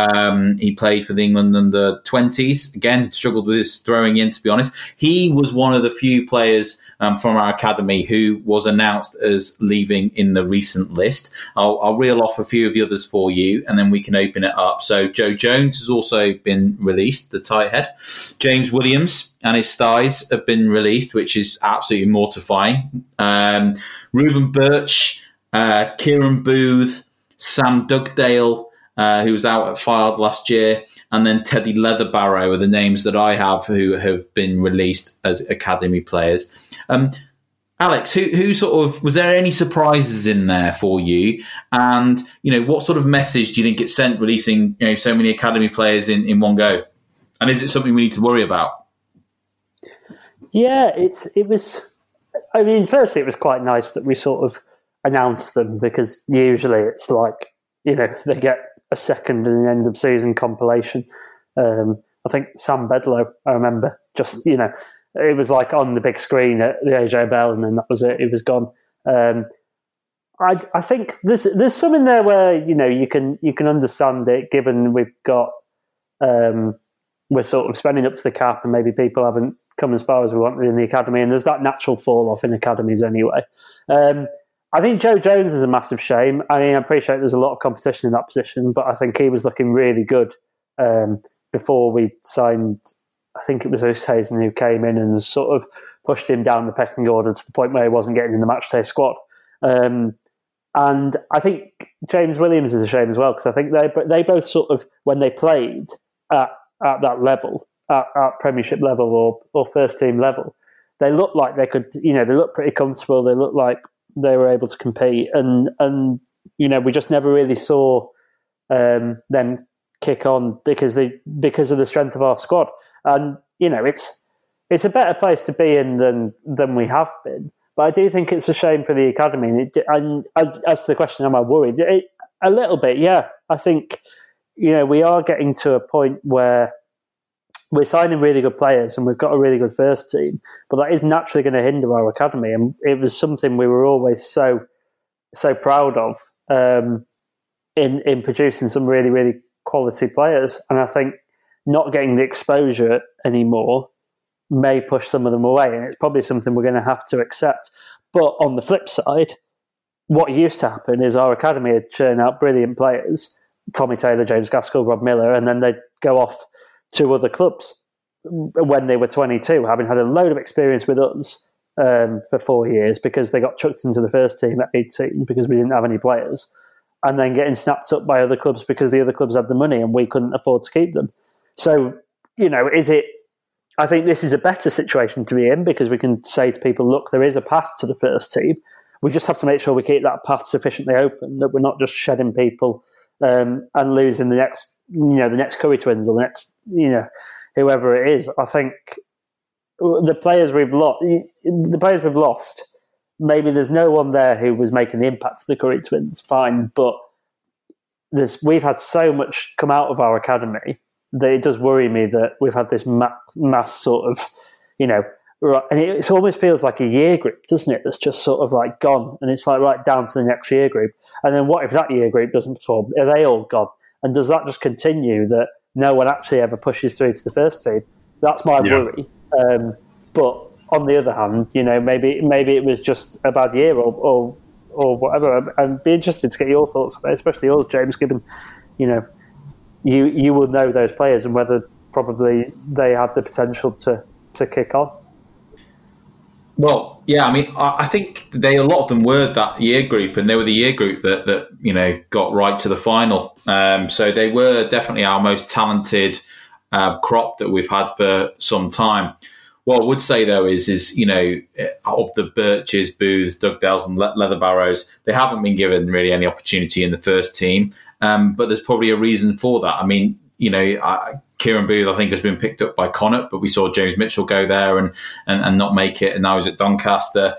He played for the England under-20s. Again, struggled with his throwing in, to be honest. He was one of the few players from our academy who was announced as leaving in the recent list. I'll reel off a few of the others for you, and then we can open it up. So Joe Jones has also been released, the tight head. James Williams and his thighs have been released, which is absolutely mortifying. Reuben Birch, Kieran Booth, Sam Dugdale, who was out at Fylde last year, and then Teddy Leatherbarrow are the names that I have who have been released as academy players. Alex, who sort of, was there any surprises in there for you? And, what sort of message do you think it sent releasing, so many academy players in one go? And is it something we need to worry about? Yeah, it was, firstly, it was quite nice that we sort of announced them, because usually it's like, they get a second in an end of season compilation. I think Sam Bedlow, I remember, just, it was like on the big screen at the AJ Bell, and then that was it. It was gone. I think there's some in there where you can understand it, given we've got we're sort of spending up to the cap, and maybe people haven't come as far as we wanted in the academy, and there's that natural fall off in academies anyway. I think Joe Jones is a massive shame. I appreciate there's a lot of competition in that position, but I think he was looking really good before we signed. I think it was Oosthuizen who came in and sort of pushed him down the pecking order to the point where he wasn't getting in the matchday squad. And I think James Williams is a shame as well, because I think they both sort of, when they played at that level, at Premiership level or first team level, they looked like they could, they looked pretty comfortable. They looked like they were able to compete, and we just never really saw them kick on because of the strength of our squad. And it's a better place to be in than we have been. But I do think it's a shame for the academy. And as to the question, am I worried? A little bit, yeah. I think we are getting to a point where we're signing really good players and we've got a really good first team, but that is naturally going to hinder our academy. And it was something we were always so proud of in producing some really, really quality players. And I think not getting the exposure anymore may push some of them away, and it's probably something we're going to have to accept. But on the flip side, what used to happen is our academy would churn out brilliant players, Tommy Taylor, James Gaskell, Rob Miller, and then they'd go off to other clubs when they were 22, having had a load of experience with us for 4 years because they got chucked into the first team at 18 because we didn't have any players, and then getting snapped up by other clubs because the other clubs had the money and we couldn't afford to keep them. So, I think this is a better situation to be in because we can say to people, look, there is a path to the first team. We just have to make sure we keep that path sufficiently open, that we're not just shedding people and losing the next Curry twins or the next, whoever it is. I think the players we've lost, maybe there's no one there who was making the impact of the Curry twins, fine, but we've had so much come out of our academy that it does worry me that we've had this mass sort of, and it almost feels like a year group, doesn't it? That's just sort of like gone, and it's like right down to the next year group. And then what if that year group doesn't perform? Are they all gone? And does that just continue that no one actually ever pushes through to the first team? That's my worry. But on the other hand, maybe it was just a bad year or whatever. I'd be interested to get your thoughts on it, especially yours, James, given, you will know those players and whether probably they have the potential to kick on. Well, yeah, I mean, I think a lot of them were that year group, and they were the year group that got right to the final. So they were definitely our most talented crop that we've had for some time. What I would say, though, is of the Birches, Booths, Dugdales and Leatherbarrows, they haven't been given really any opportunity in the first team. But there's probably a reason for that. I mean, Kieran Booth, I think, has been picked up by Connacht, but we saw James Mitchell go there and not make it, and now he's at Doncaster.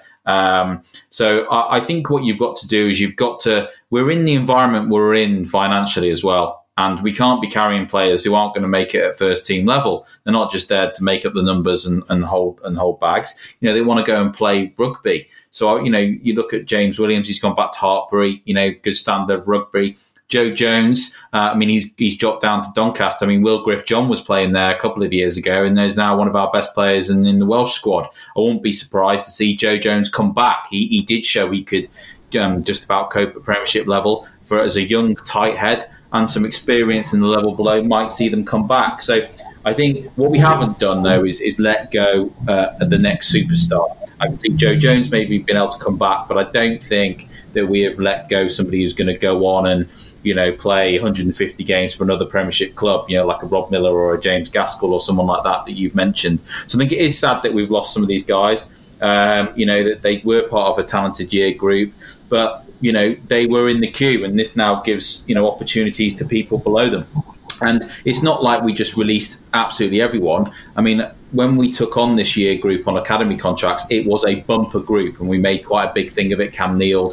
So I think what you've got to do is we're in the environment we're in financially as well. And we can't be carrying players who aren't going to make it at first team level. They're not just there to make up the numbers and hold bags. They want to go and play rugby. So, you look at James Williams, he's gone back to Hartpury, good standard rugby. Joe Jones, he's dropped down to Doncaster. Will Griff-John was playing there a couple of years ago and is now one of our best players in the Welsh squad. I wouldn't be surprised to see Joe Jones come back. He did show he could just about cope at Premiership level as a young tight head, and some experience in the level below might see them come back. So I think what we haven't done, though, is let go the next superstar. I think Joe Jones maybe been able to come back, but I don't think that we have let go somebody who's going to go on and play 150 games for another Premiership club, like a Rob Miller or a James Gaskell or someone like that you've mentioned. So I think it is sad that we've lost some of these guys. That they were part of a talented year group, but they were in the queue, and this now gives opportunities to people below them. And it's not like we just released absolutely everyone. When we took on this year group on academy contracts, it was a bumper group, and we made quite a big thing of it. Cam Neild,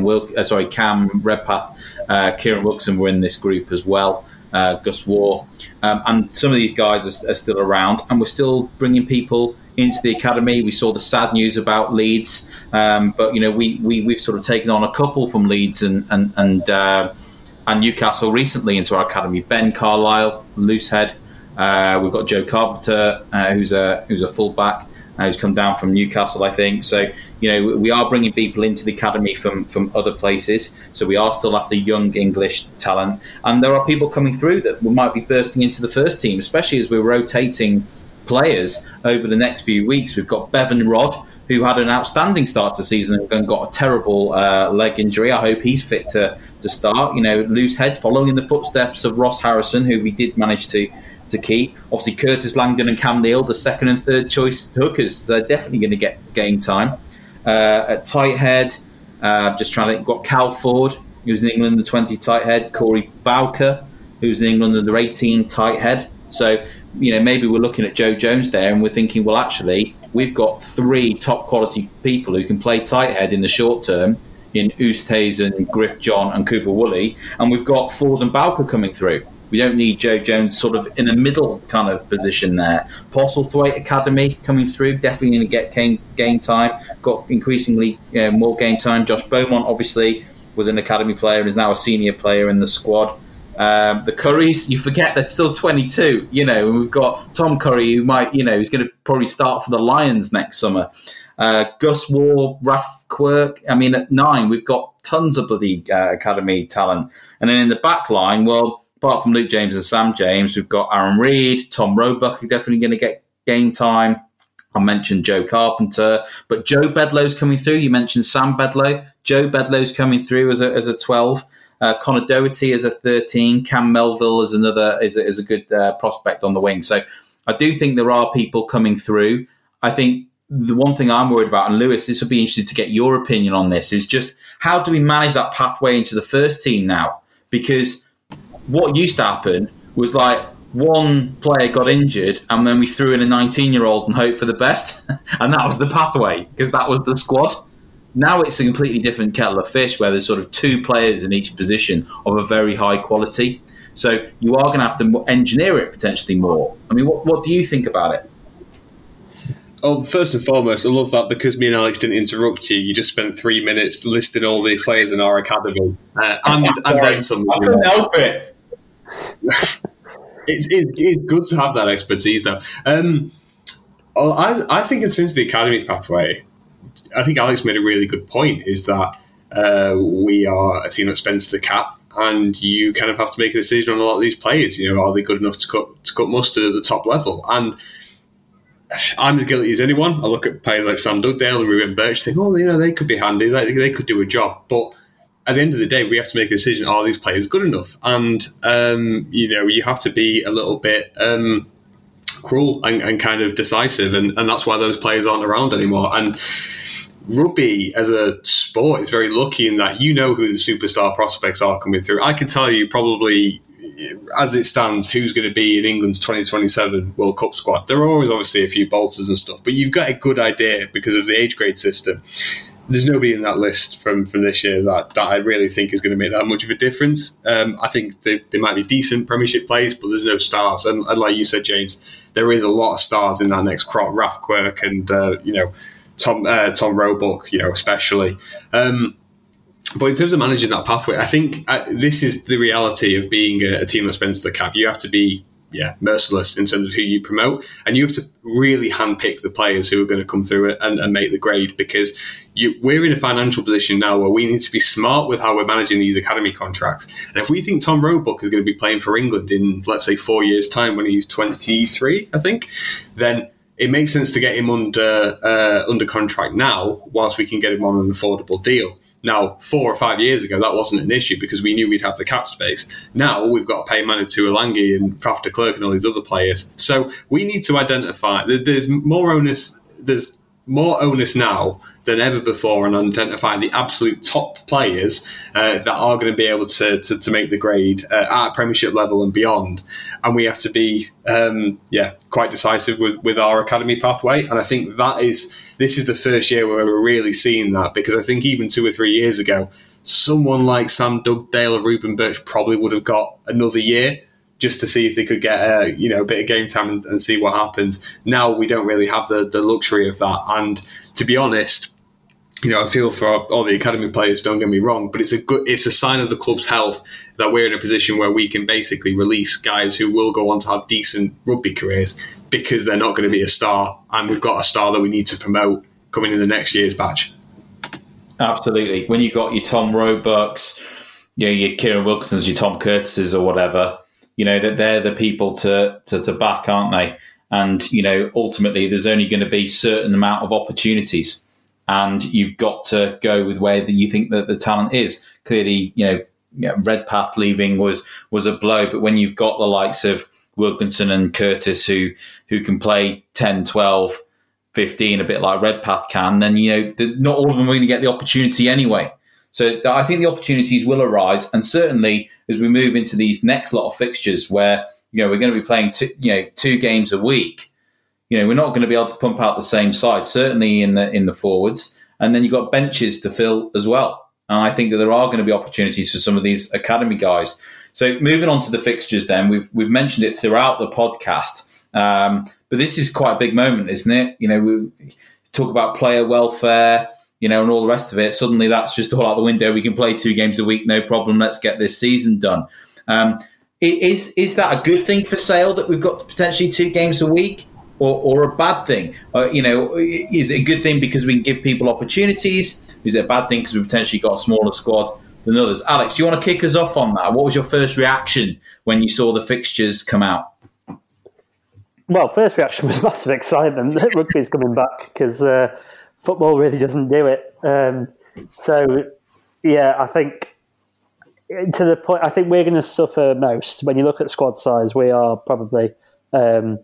Cam Redpath, Kieran Wilson were in this group as well. Gus War, and some of these guys are still around, and we're still bringing people into the academy. We saw the sad news about Leeds, but we've sort of taken on a couple from Leeds and Newcastle recently into our academy. Ben Carlisle, loosehead. We've got Joe Carpenter, who's a fullback, who's come down from Newcastle, I think. So we are bringing people into the academy from other places. So we are still after young English talent, and there are people coming through that might be bursting into the first team, especially as we're rotating players over the next few weeks. We've got Bevan Rodd, who had an outstanding start to the season and got a terrible leg injury. I hope he's fit to start. Loose head, following in the footsteps of Ross Harrison, who we did manage to keep. Obviously, Curtis Langdon and Cam Neild, the second and third choice hookers, so they're definitely going to get game time. At tight head, got Cal Ford, who's in England, the 20 tight head. Corey Bowker, who's in England, the 18 tight head. So, maybe we're looking at Joe Jones there and we're thinking, well, actually, we've got 3 top quality people who can play tight head in the short term in Oosthuizen, Griff-John and Cooper Woolley, and we've got Ford and Bowker coming through. We don't need Joe Jones sort of in a middle kind of position there. Postlethwaite Academy coming through, definitely going to get game time, got increasingly more game time. Josh Beaumont obviously was an academy player and is now a senior player in the squad. The Currys, you forget they're still 22, and we've got Tom Curry, who might, who's going to probably start for the Lions next summer. Gus Waugh, Raf Quirk. I mean, at 9, we've got tons of bloody academy talent. And then in the back line, well, apart from Luke James and Sam James, we've got Aaron Reed, Tom Roebuck are definitely going to get game time. I mentioned Joe Carpenter, but Joe Bedlow's coming through. You mentioned Sam Bedlow. Joe Bedlow's coming through as a 12. Connor Doherty as a 13. Cam Melville is a good prospect on the wing. So I do think there are people coming through. I think the one thing I'm worried about, and Lewis, this would be interesting to get your opinion on this, is just how do we manage that pathway into the first team now? Because what used to happen was like one player got injured and then we threw in a 19-year-old and hoped for the best. And that was the pathway because that was the squad. Now it's a completely different kettle of fish where there's sort of 2 players in each position of a very high quality. So you are going to have to engineer it potentially more. I mean, what do you think about it? Oh, first and foremost, I love that because me and Alex didn't interrupt you. You just spent 3 minutes listing all the players in our academy. And then some. I couldn't help it. It's good to have that expertise, though. I think in terms of the academy pathway, I think Alex made a really good point, is that we are a team that spends the cap, and you kind of have to make a decision on a lot of these players. Are they good enough to cut mustard at the top level? And I'm as guilty as anyone. I look at players like Sam Dugdale and Ruben Birch, think, they could be handy, they could do a job. But at the end of the day, we have to make a decision, are these players good enough? And, you have to be a little bit cruel and kind of decisive, and that's why those players aren't around anymore. And rugby as a sport is very lucky in that who the superstar prospects are coming through. I can tell you probably, as it stands, who's going to be in England's 2027 World Cup squad. There are always obviously a few bolters and stuff, but you've got a good idea because of the age grade system. There's nobody in that list from this year that I really think is going to make that much of a difference. I think they might be decent Premiership players, but there's no stars. And like you said, James, there is a lot of stars in that next crop. Raf Quirk and Tom Roebuck, especially. But in terms of managing that pathway, I think this is the reality of being a team that spends the cap. You have to be merciless in terms of who you promote, and you have to really handpick the players who are going to come through it and make the grade, because we're in a financial position now where we need to be smart with how we're managing these academy contracts. And if we think Tom Roebuck is going to be playing for England in, let's say, 4 years' time when he's 23, I think, then it makes sense to get him under contract now whilst we can get him on an affordable deal. Now, 4 or 5 years ago, that wasn't an issue because we knew we'd have the cap space. Now we've got to pay Manu Tuolangi and Faf de Klerk and all these other players. So we need to identify. There's more onus. There's more onus now than ever before on identifying the absolute top players that are going to be able to make the grade at Premiership level and beyond. And we have to be quite decisive with our academy pathway. And I think this is the first year where we're really seeing that, because I think even 2 or 3 years ago, someone like Sam Dugdale or Ruben Birch probably would have got another year just to see if they could get a bit of game time and see what happens. Now we don't really have the luxury of that. And to be honest, I feel for all the academy players, don't get me wrong, but it's a sign of the club's health that we're in a position where we can basically release guys who will go on to have decent rugby careers because they're not going to be a star, and we've got a star that we need to promote coming in the next year's batch. Absolutely. When you got your Tom Roebucks, your Kieran Wilkinsons, your Tom Curtises or whatever, that they're the people to back, aren't they? And, ultimately there's only going to be a certain amount of opportunities, and you've got to go with where you think that the talent is. Clearly, Redpath leaving was a blow, but when you've got the likes of Wilkinson and Curtis who can play 10, 12, 15, a bit like Redpath can, then, not all of them are going to get the opportunity anyway. So I think the opportunities will arise, and certainly as we move into these next lot of fixtures where we're going to be playing 2 games a week, we're not going to be able to pump out the same side, certainly in the forwards, and then you've got benches to fill as well. And I think that there are going to be opportunities for some of these academy guys. So moving on to the fixtures, then we've mentioned it throughout the podcast, but this is quite a big moment, isn't it? We talk about player welfare, and all the rest of it. Suddenly that's just all out the window. We can play 2 games a week, no problem. Let's get this season done. Is that a good thing for Sale that we've got potentially 2 games a week, or a bad thing? Is it a good thing because we can give people opportunities? Is it a bad thing because we potentially got a smaller squad than others? Alex, do you want to kick us off on that? What was your first reaction when you saw the fixtures come out? Well, first reaction was massive excitement that rugby's coming back, because football really doesn't do it. I think to the point, I think we're going to suffer most. When you look at squad size, we are probably, in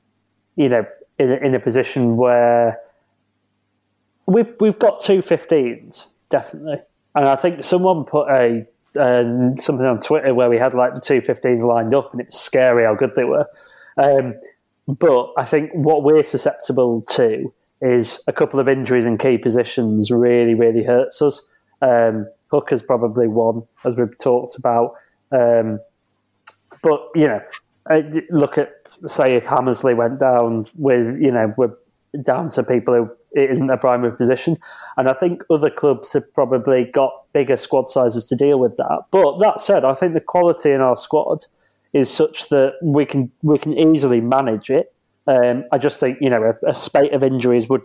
a position where we've got 2 15s, definitely. And I think someone put something on Twitter where we had like the 2 15s lined up, and it's scary how good they were. But I think what we're susceptible to is a couple of injuries in key positions really, really hurts us. Hooker's probably one, as we've talked about. But, look at, say, if Hammersley went down we're down to people who it isn't their primary position. And I think other clubs have probably got bigger squad sizes to deal with that. But that said, I think the quality in our squad is such that we can easily manage it. I just think, a spate of injuries would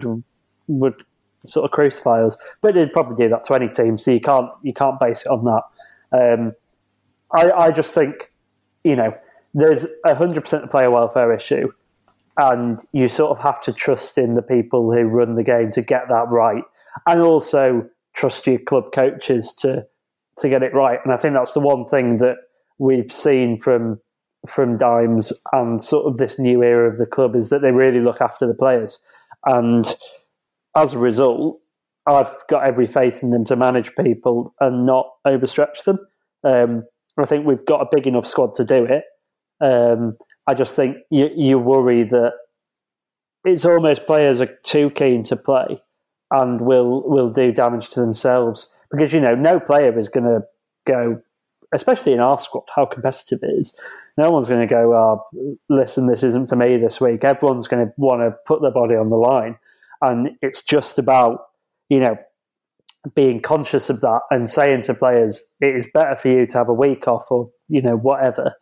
sort of crucify us, but they'd probably do that to any team, so you can't base it on that. I just think, there's 100% a player welfare issue, and you sort of have to trust in the people who run the game to get that right, and also trust your club coaches to get it right. And I think that's the one thing that we've seen from Dimes and sort of this new era of the club, is that they really look after the players. And as a result, I've got every faith in them to manage people and not overstretch them. I think we've got a big enough squad to do it. I just think you worry that it's almost players are too keen to play and will do damage to themselves, because no player is going to go, especially in our squad, how competitive it is. No one's going to go, listen, this isn't for me this week. Everyone's going to want to put their body on the line. And it's just about, being conscious of that and saying to players, it is better for you to have a week off, or, whatever,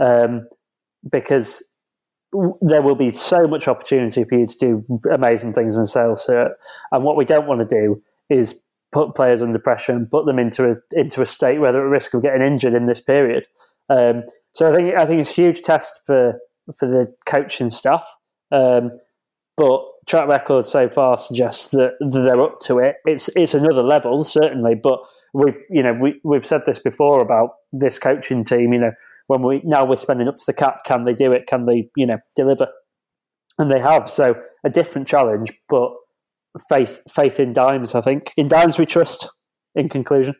because there will be so much opportunity for you to do amazing things in Sales. And what we don't want to do is put players under pressure and put them into a state where they're at risk of getting injured in this period. So I think it's a huge test for the coaching staff. But track record so far suggests that they're up to it. It's another level, certainly, but we've said this before about this coaching team. When we're spending up to the cap, can they do it? Can they deliver? And they have. So a different challenge, but faith in Dimes. I think in Dimes we trust. In conclusion,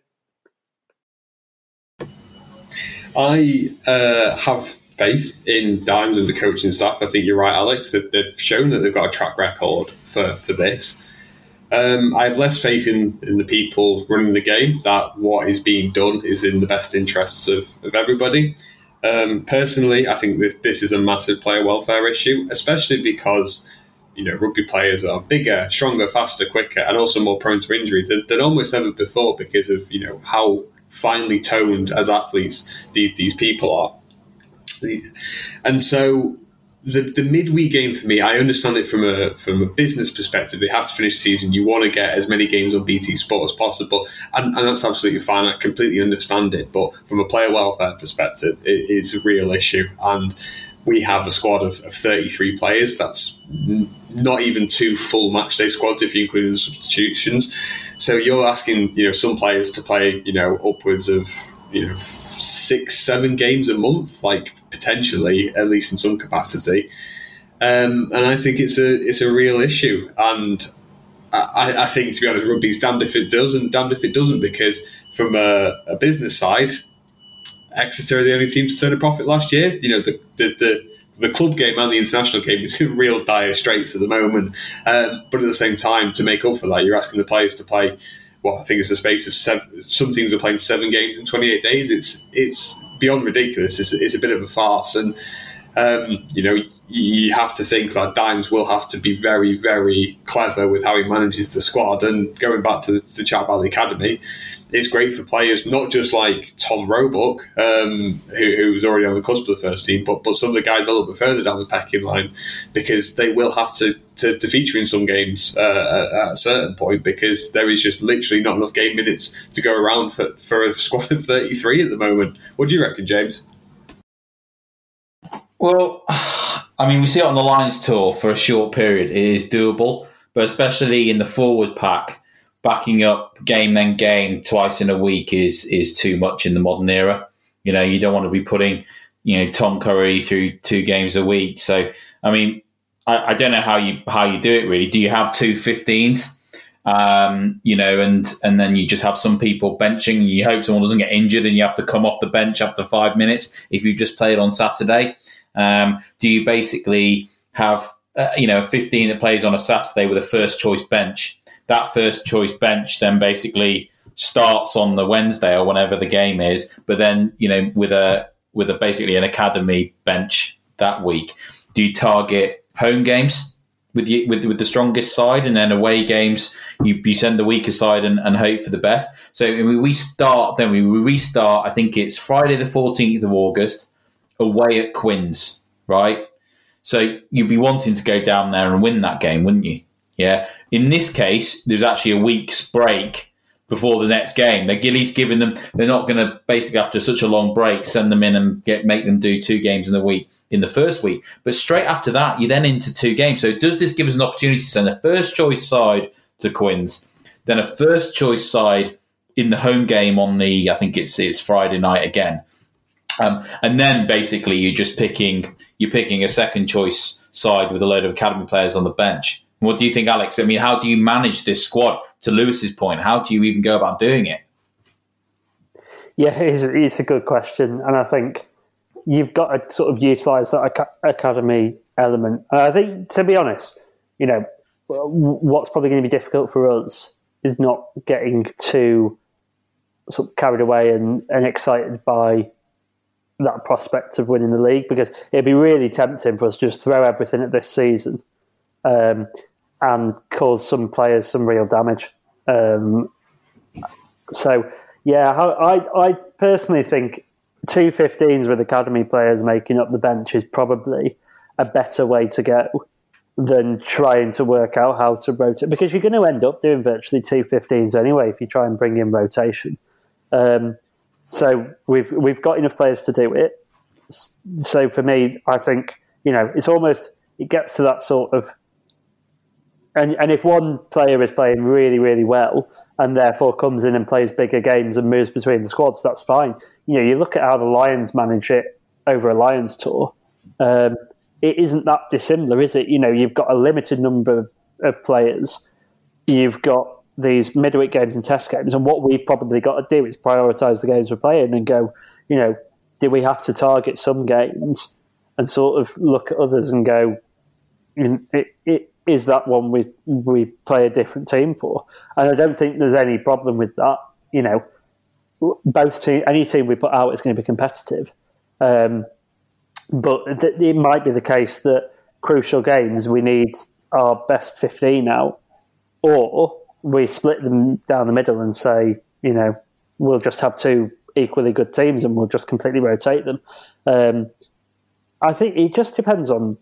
I have faith in Dimes as a coaching staff. I think you're right, Alex. They've shown that they've got a track record for this. I have less faith in the people running the game, that what is being done is in the best interests of everybody. Personally, I think this is a massive player welfare issue, especially because rugby players are bigger, stronger, faster, quicker, and also more prone to injury than almost ever before, because of how finely toned as athletes these people are. And so the midweek game for me, I understand it from a business perspective. They have to finish the season. You want to get as many games on BT Sport as possible, and that's absolutely fine. I completely understand it. But from a player welfare perspective, it's a real issue. And we have a squad of 33 players. That's not even 2 full matchday squads if you include the substitutions. So you're asking some players to play upwards of 6-7 games a month, like potentially, at least in some capacity. And I think it's a real issue. And I think, to be honest, rugby's damned if it does and damned if it doesn't, because from a business side, Exeter are the only team to turn a profit last year. The club game and the international game is in real dire straits at the moment. But at the same time, to make up for that, you're asking the players to play, I think it's a space of 7. Some teams are playing 7 games in 28 days. It's beyond ridiculous. It's a bit of a farce. And You have to think that Dimes will have to be very, very clever with how he manages the squad. And going back to the chat about the academy, it's great for players, not just like Tom Roebuck, who was already on the cusp of the first team, but some of the guys a little bit further down the pecking line, because they will have to feature in some games at a certain point, because there is just literally not enough game minutes to go around for a squad of 33 at the moment. What do you reckon, James? Well, I mean, we see it on the Lions tour for a short period. It is doable, but especially in the forward pack, backing up game then game twice in a week is too much in the modern era. You know, you don't want to be putting, Tom Curry through 2 games a week. So, I mean, I don't know how you do it really. Do you have 2 15s? And then you just have some people benching and you hope someone doesn't get injured and you have to come off the bench after 5 minutes if you just played on Saturday. Do you basically have a 15 that plays on a Saturday with a first choice bench? That first choice bench then basically starts on the Wednesday or whenever the game is, but then with a basically an academy bench that week. Do you target home games with the strongest side, and then away games you send the weaker side and hope for the best? So we restart. I think it's Friday the 14th of August, away at Quins, right? So you'd be wanting to go down there and win that game, wouldn't you? Yeah. In this case, there's actually a week's break before the next game. They're at least giving them. They're not going to basically after such a long break send them in and make them do 2 games in the week in the first week. But straight after that, you're then into 2 games. So does this give us an opportunity to send a first choice side to Quins, then a first choice side in the home game on I think it's Friday night again, and then basically you're picking a second choice side with a load of academy players on the bench. What do you think, Alex? I mean, how do you manage this squad? To Lewis's point, how do you even go about doing it? Yeah, it's a good question, and I think you've got to sort of utilise that academy element. And I think, to be honest, what's probably going to be difficult for us is not getting too sort of carried away and excited by that prospect of winning the league, because it'd be really tempting for us to just throw everything at this season and cause some players some real damage. So, yeah, I personally think 2 15s with academy players making up the bench is probably a better way to go than trying to work out how to rotate, because you're going to end up doing virtually 2 15s anyway if you try and bring in rotation. So we've got enough players to do it. So for me, I think, it gets to that sort of, and if one player is playing really, really well and therefore comes in and plays bigger games and moves between the squads, that's fine. You look at how the Lions manage it over a Lions tour. It isn't that dissimilar, is it? You've got a limited number of players. You've got these midweek games and test games, and what we've probably got to do is prioritise the games we're playing and go, do we have to target some games and sort of look at others and go, is that one we play a different team for? And I don't think there's any problem with that. Any team we put out is going to be competitive. But it might be the case that crucial games we need our best 15 out, or we split them down the middle and say, we'll just have 2 equally good teams and we'll just completely rotate them. I think it just depends on.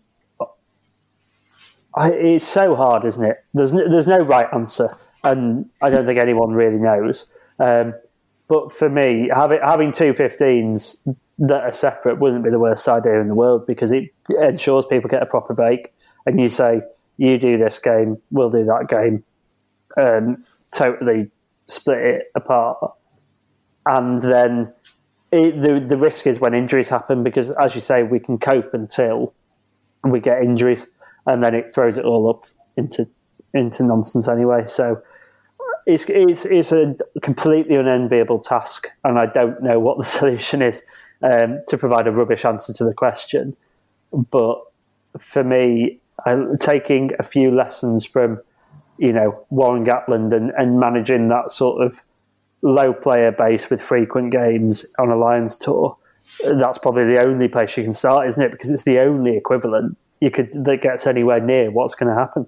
It's so hard, isn't it? There's no right answer, and I don't think anyone really knows. But for me, having 2 15s that are separate wouldn't be the worst idea in the world, because it ensures people get a proper break. And you say, you do this game, we'll do that game, totally split it apart. And then the risk is when injuries happen, because, as you say, we can cope until we get injuries, and then it throws it all up into nonsense anyway. So it's a completely unenviable task, and I don't know what the solution is to provide a rubbish answer to the question. But for me, taking a few lessons from Warren Gatland and managing that sort of low player base with frequent games on a Lions tour that's probably the only place you can start, isn't it? Because it's the only equivalent that gets anywhere near what's going to happen.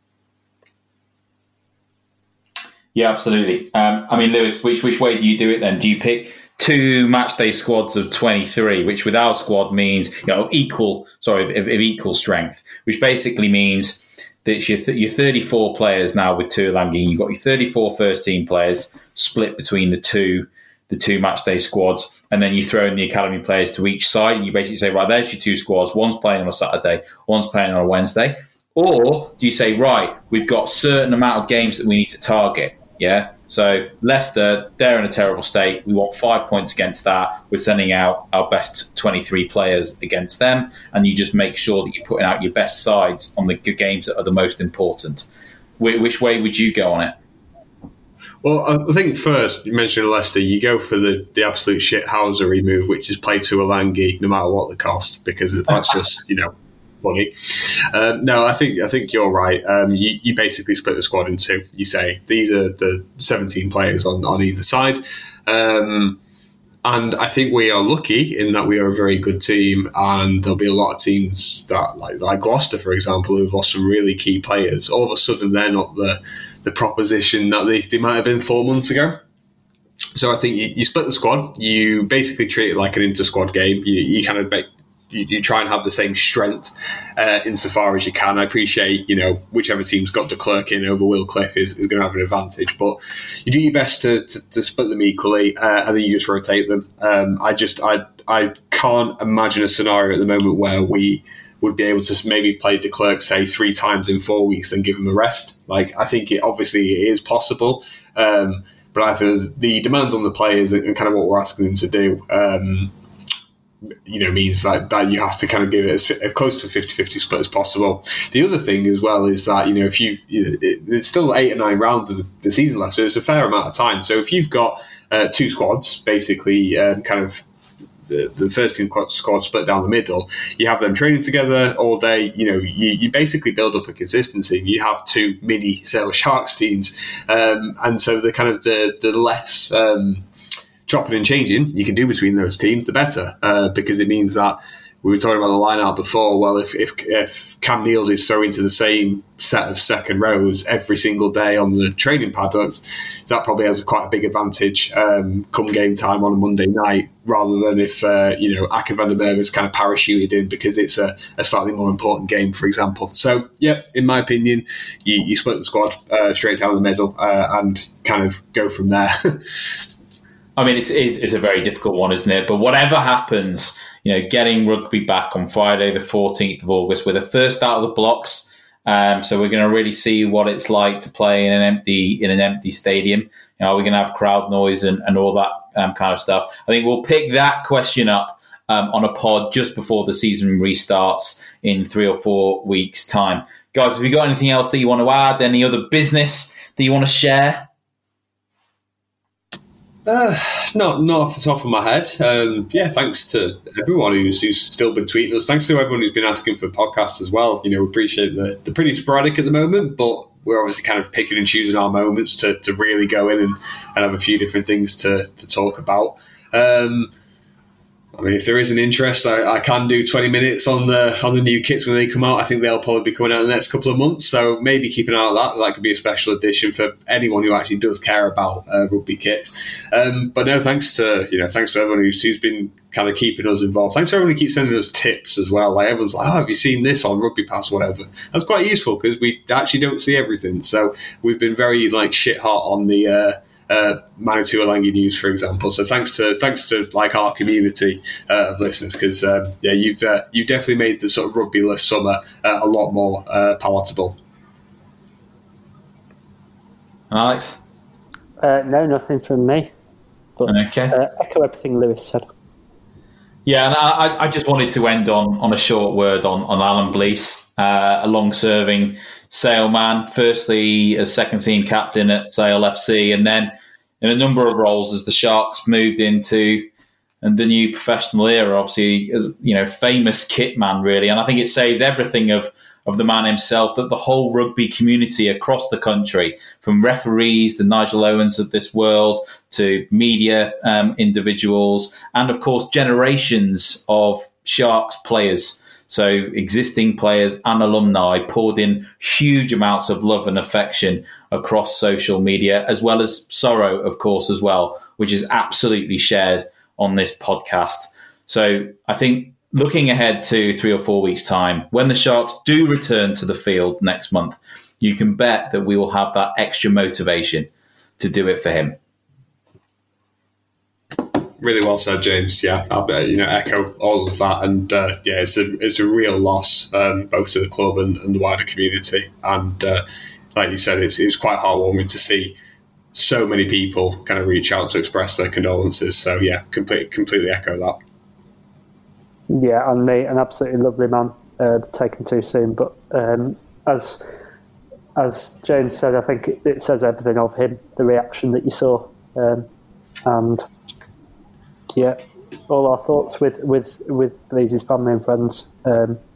Yeah, absolutely. I mean, Lewis, which way do you do it then? Do you pick 2 matchday squads of 23, which with our squad means equal strength, which basically means that you're 34 players now with Tuilagi. You've got your 34 first team players split between the two matchday squads, and then you throw in the academy players to each side, and you basically say, right, there's your 2 squads. One's playing on a Saturday, one's playing on a Wednesday. Or do you say, right, we've got a certain amount of games that we need to target? Yeah. So Leicester, they're in a terrible state. We want 5 points against that. We're sending out our best 23 players against them, and you just make sure that you're putting out your best sides on the games that are the most important. Which way would you go on it? Well, I think first, you mentioned Leicester, you go for the absolute shithousery move, which is play Tuilagi no matter what the cost, because that's just, funny. No, I think you're right. You basically split the squad in 2. You say these are the 17 players on either side. And I think we are lucky in that we are a very good team, and there'll be a lot of teams that, like Gloucester, for example, who've lost some really key players. All of a sudden, they're not the proposition that they might have been 4 months ago. So I think you split the squad. You basically treat it like an inter-squad game. You kind of you try and have the same strength insofar as you can. I appreciate, whichever team's got De Klerk in over Will Cliff is going to have an advantage, but you do your best to split them equally, and then you just rotate them. I can't imagine a scenario at the moment where we would be able to maybe play De Klerk, say, 3 times in 4 weeks, then give him a rest. I think it is possible, but I think the demands on the players and kind of what we're asking them to do, means that you have to kind of give it as close to a 50-50 split as possible. The other thing as well is that, it's still 8 or 9 rounds of the season left, so it's a fair amount of time. So if you've got 2 squads, basically kind of the first team squad split down the middle, you have them training together all day, you basically build up a consistency. You have 2 mini Sale Sharks teams, and so the kind of the less chopping and changing you can do between those teams, the better, because it means that we were talking about the line-out before. Well, if Cam Neild is throwing to the same set of second rows every single day on the training paddock, that probably has quite a big advantage come game time on a Monday night, rather than if Akke van der Merwe is kind of parachuted in because it's a slightly more important game, for example. So, yeah, in my opinion, you split the squad straight down the middle and kind of go from there. I mean, it's a very difficult one, isn't it? But whatever happens, getting rugby back on Friday, the 14th of August, we're the first out of the blocks. So we're going to really see what it's like to play in an empty stadium. Are we going to have crowd noise and all that kind of stuff? I think we'll pick that question up on a pod just before the season restarts in 3 or 4 weeks' time. Guys, have you got anything else that you want to add? Any other business that you want to share? Not off the top of my head. Thanks to everyone who's still been tweeting us. Thanks to everyone who's been asking for podcasts as well. We appreciate they're pretty sporadic at the moment, but we're obviously kind of picking and choosing our moments to really go in and have a few different things to talk about. I mean, if there is an interest, I can do 20 minutes on the new kits when they come out. I think they'll probably be coming out in the next couple of months, so maybe keep an eye on that. That could be a special edition for anyone who actually does care about rugby kits. But no, thanks to everyone who's been kind of keeping us involved. Thanks to everyone who keeps sending us tips as well. Everyone's like, have you seen this on Rugby Pass or whatever? That's quite useful because we actually don't see everything. So we've been very shit hot on the Manu Tuilagi news, for example. So thanks to our community of listeners, because you've definitely made the sort of rugby-less summer a lot more palatable. Alex? No, nothing from me. But okay. Echo everything Lewis said. Yeah, and I just wanted to end on a short word on Alan Blease, a long-serving Sale man, firstly as second team captain at Sale FC, and then in a number of roles as the Sharks moved into the new professional era, obviously as famous kit man, really. And I think it says everything of of the man himself that the whole rugby community across the country, from referees, the Nigel Owens of this world, to media individuals, and of course generations of Sharks players, so existing players and alumni, poured in huge amounts of love and affection across social media, as well as sorrow, of course, as well, which is absolutely shared on this podcast. So I think looking ahead to 3 or 4 weeks' time, when the Sharks do return to the field next month, you can bet that we will have that extra motivation to do it for him. Really well said, James. Yeah, I'll echo all of that. And it's a real loss, both to the club and the wider community. And like you said, it's quite heartwarming to see so many people kind of reach out to express their condolences. So yeah, completely echo that. Yeah, and me, an absolutely lovely man, taken too soon. But as James said, I think it says everything of him, the reaction that you saw. And yeah, all our thoughts with Bleazy's family and friends.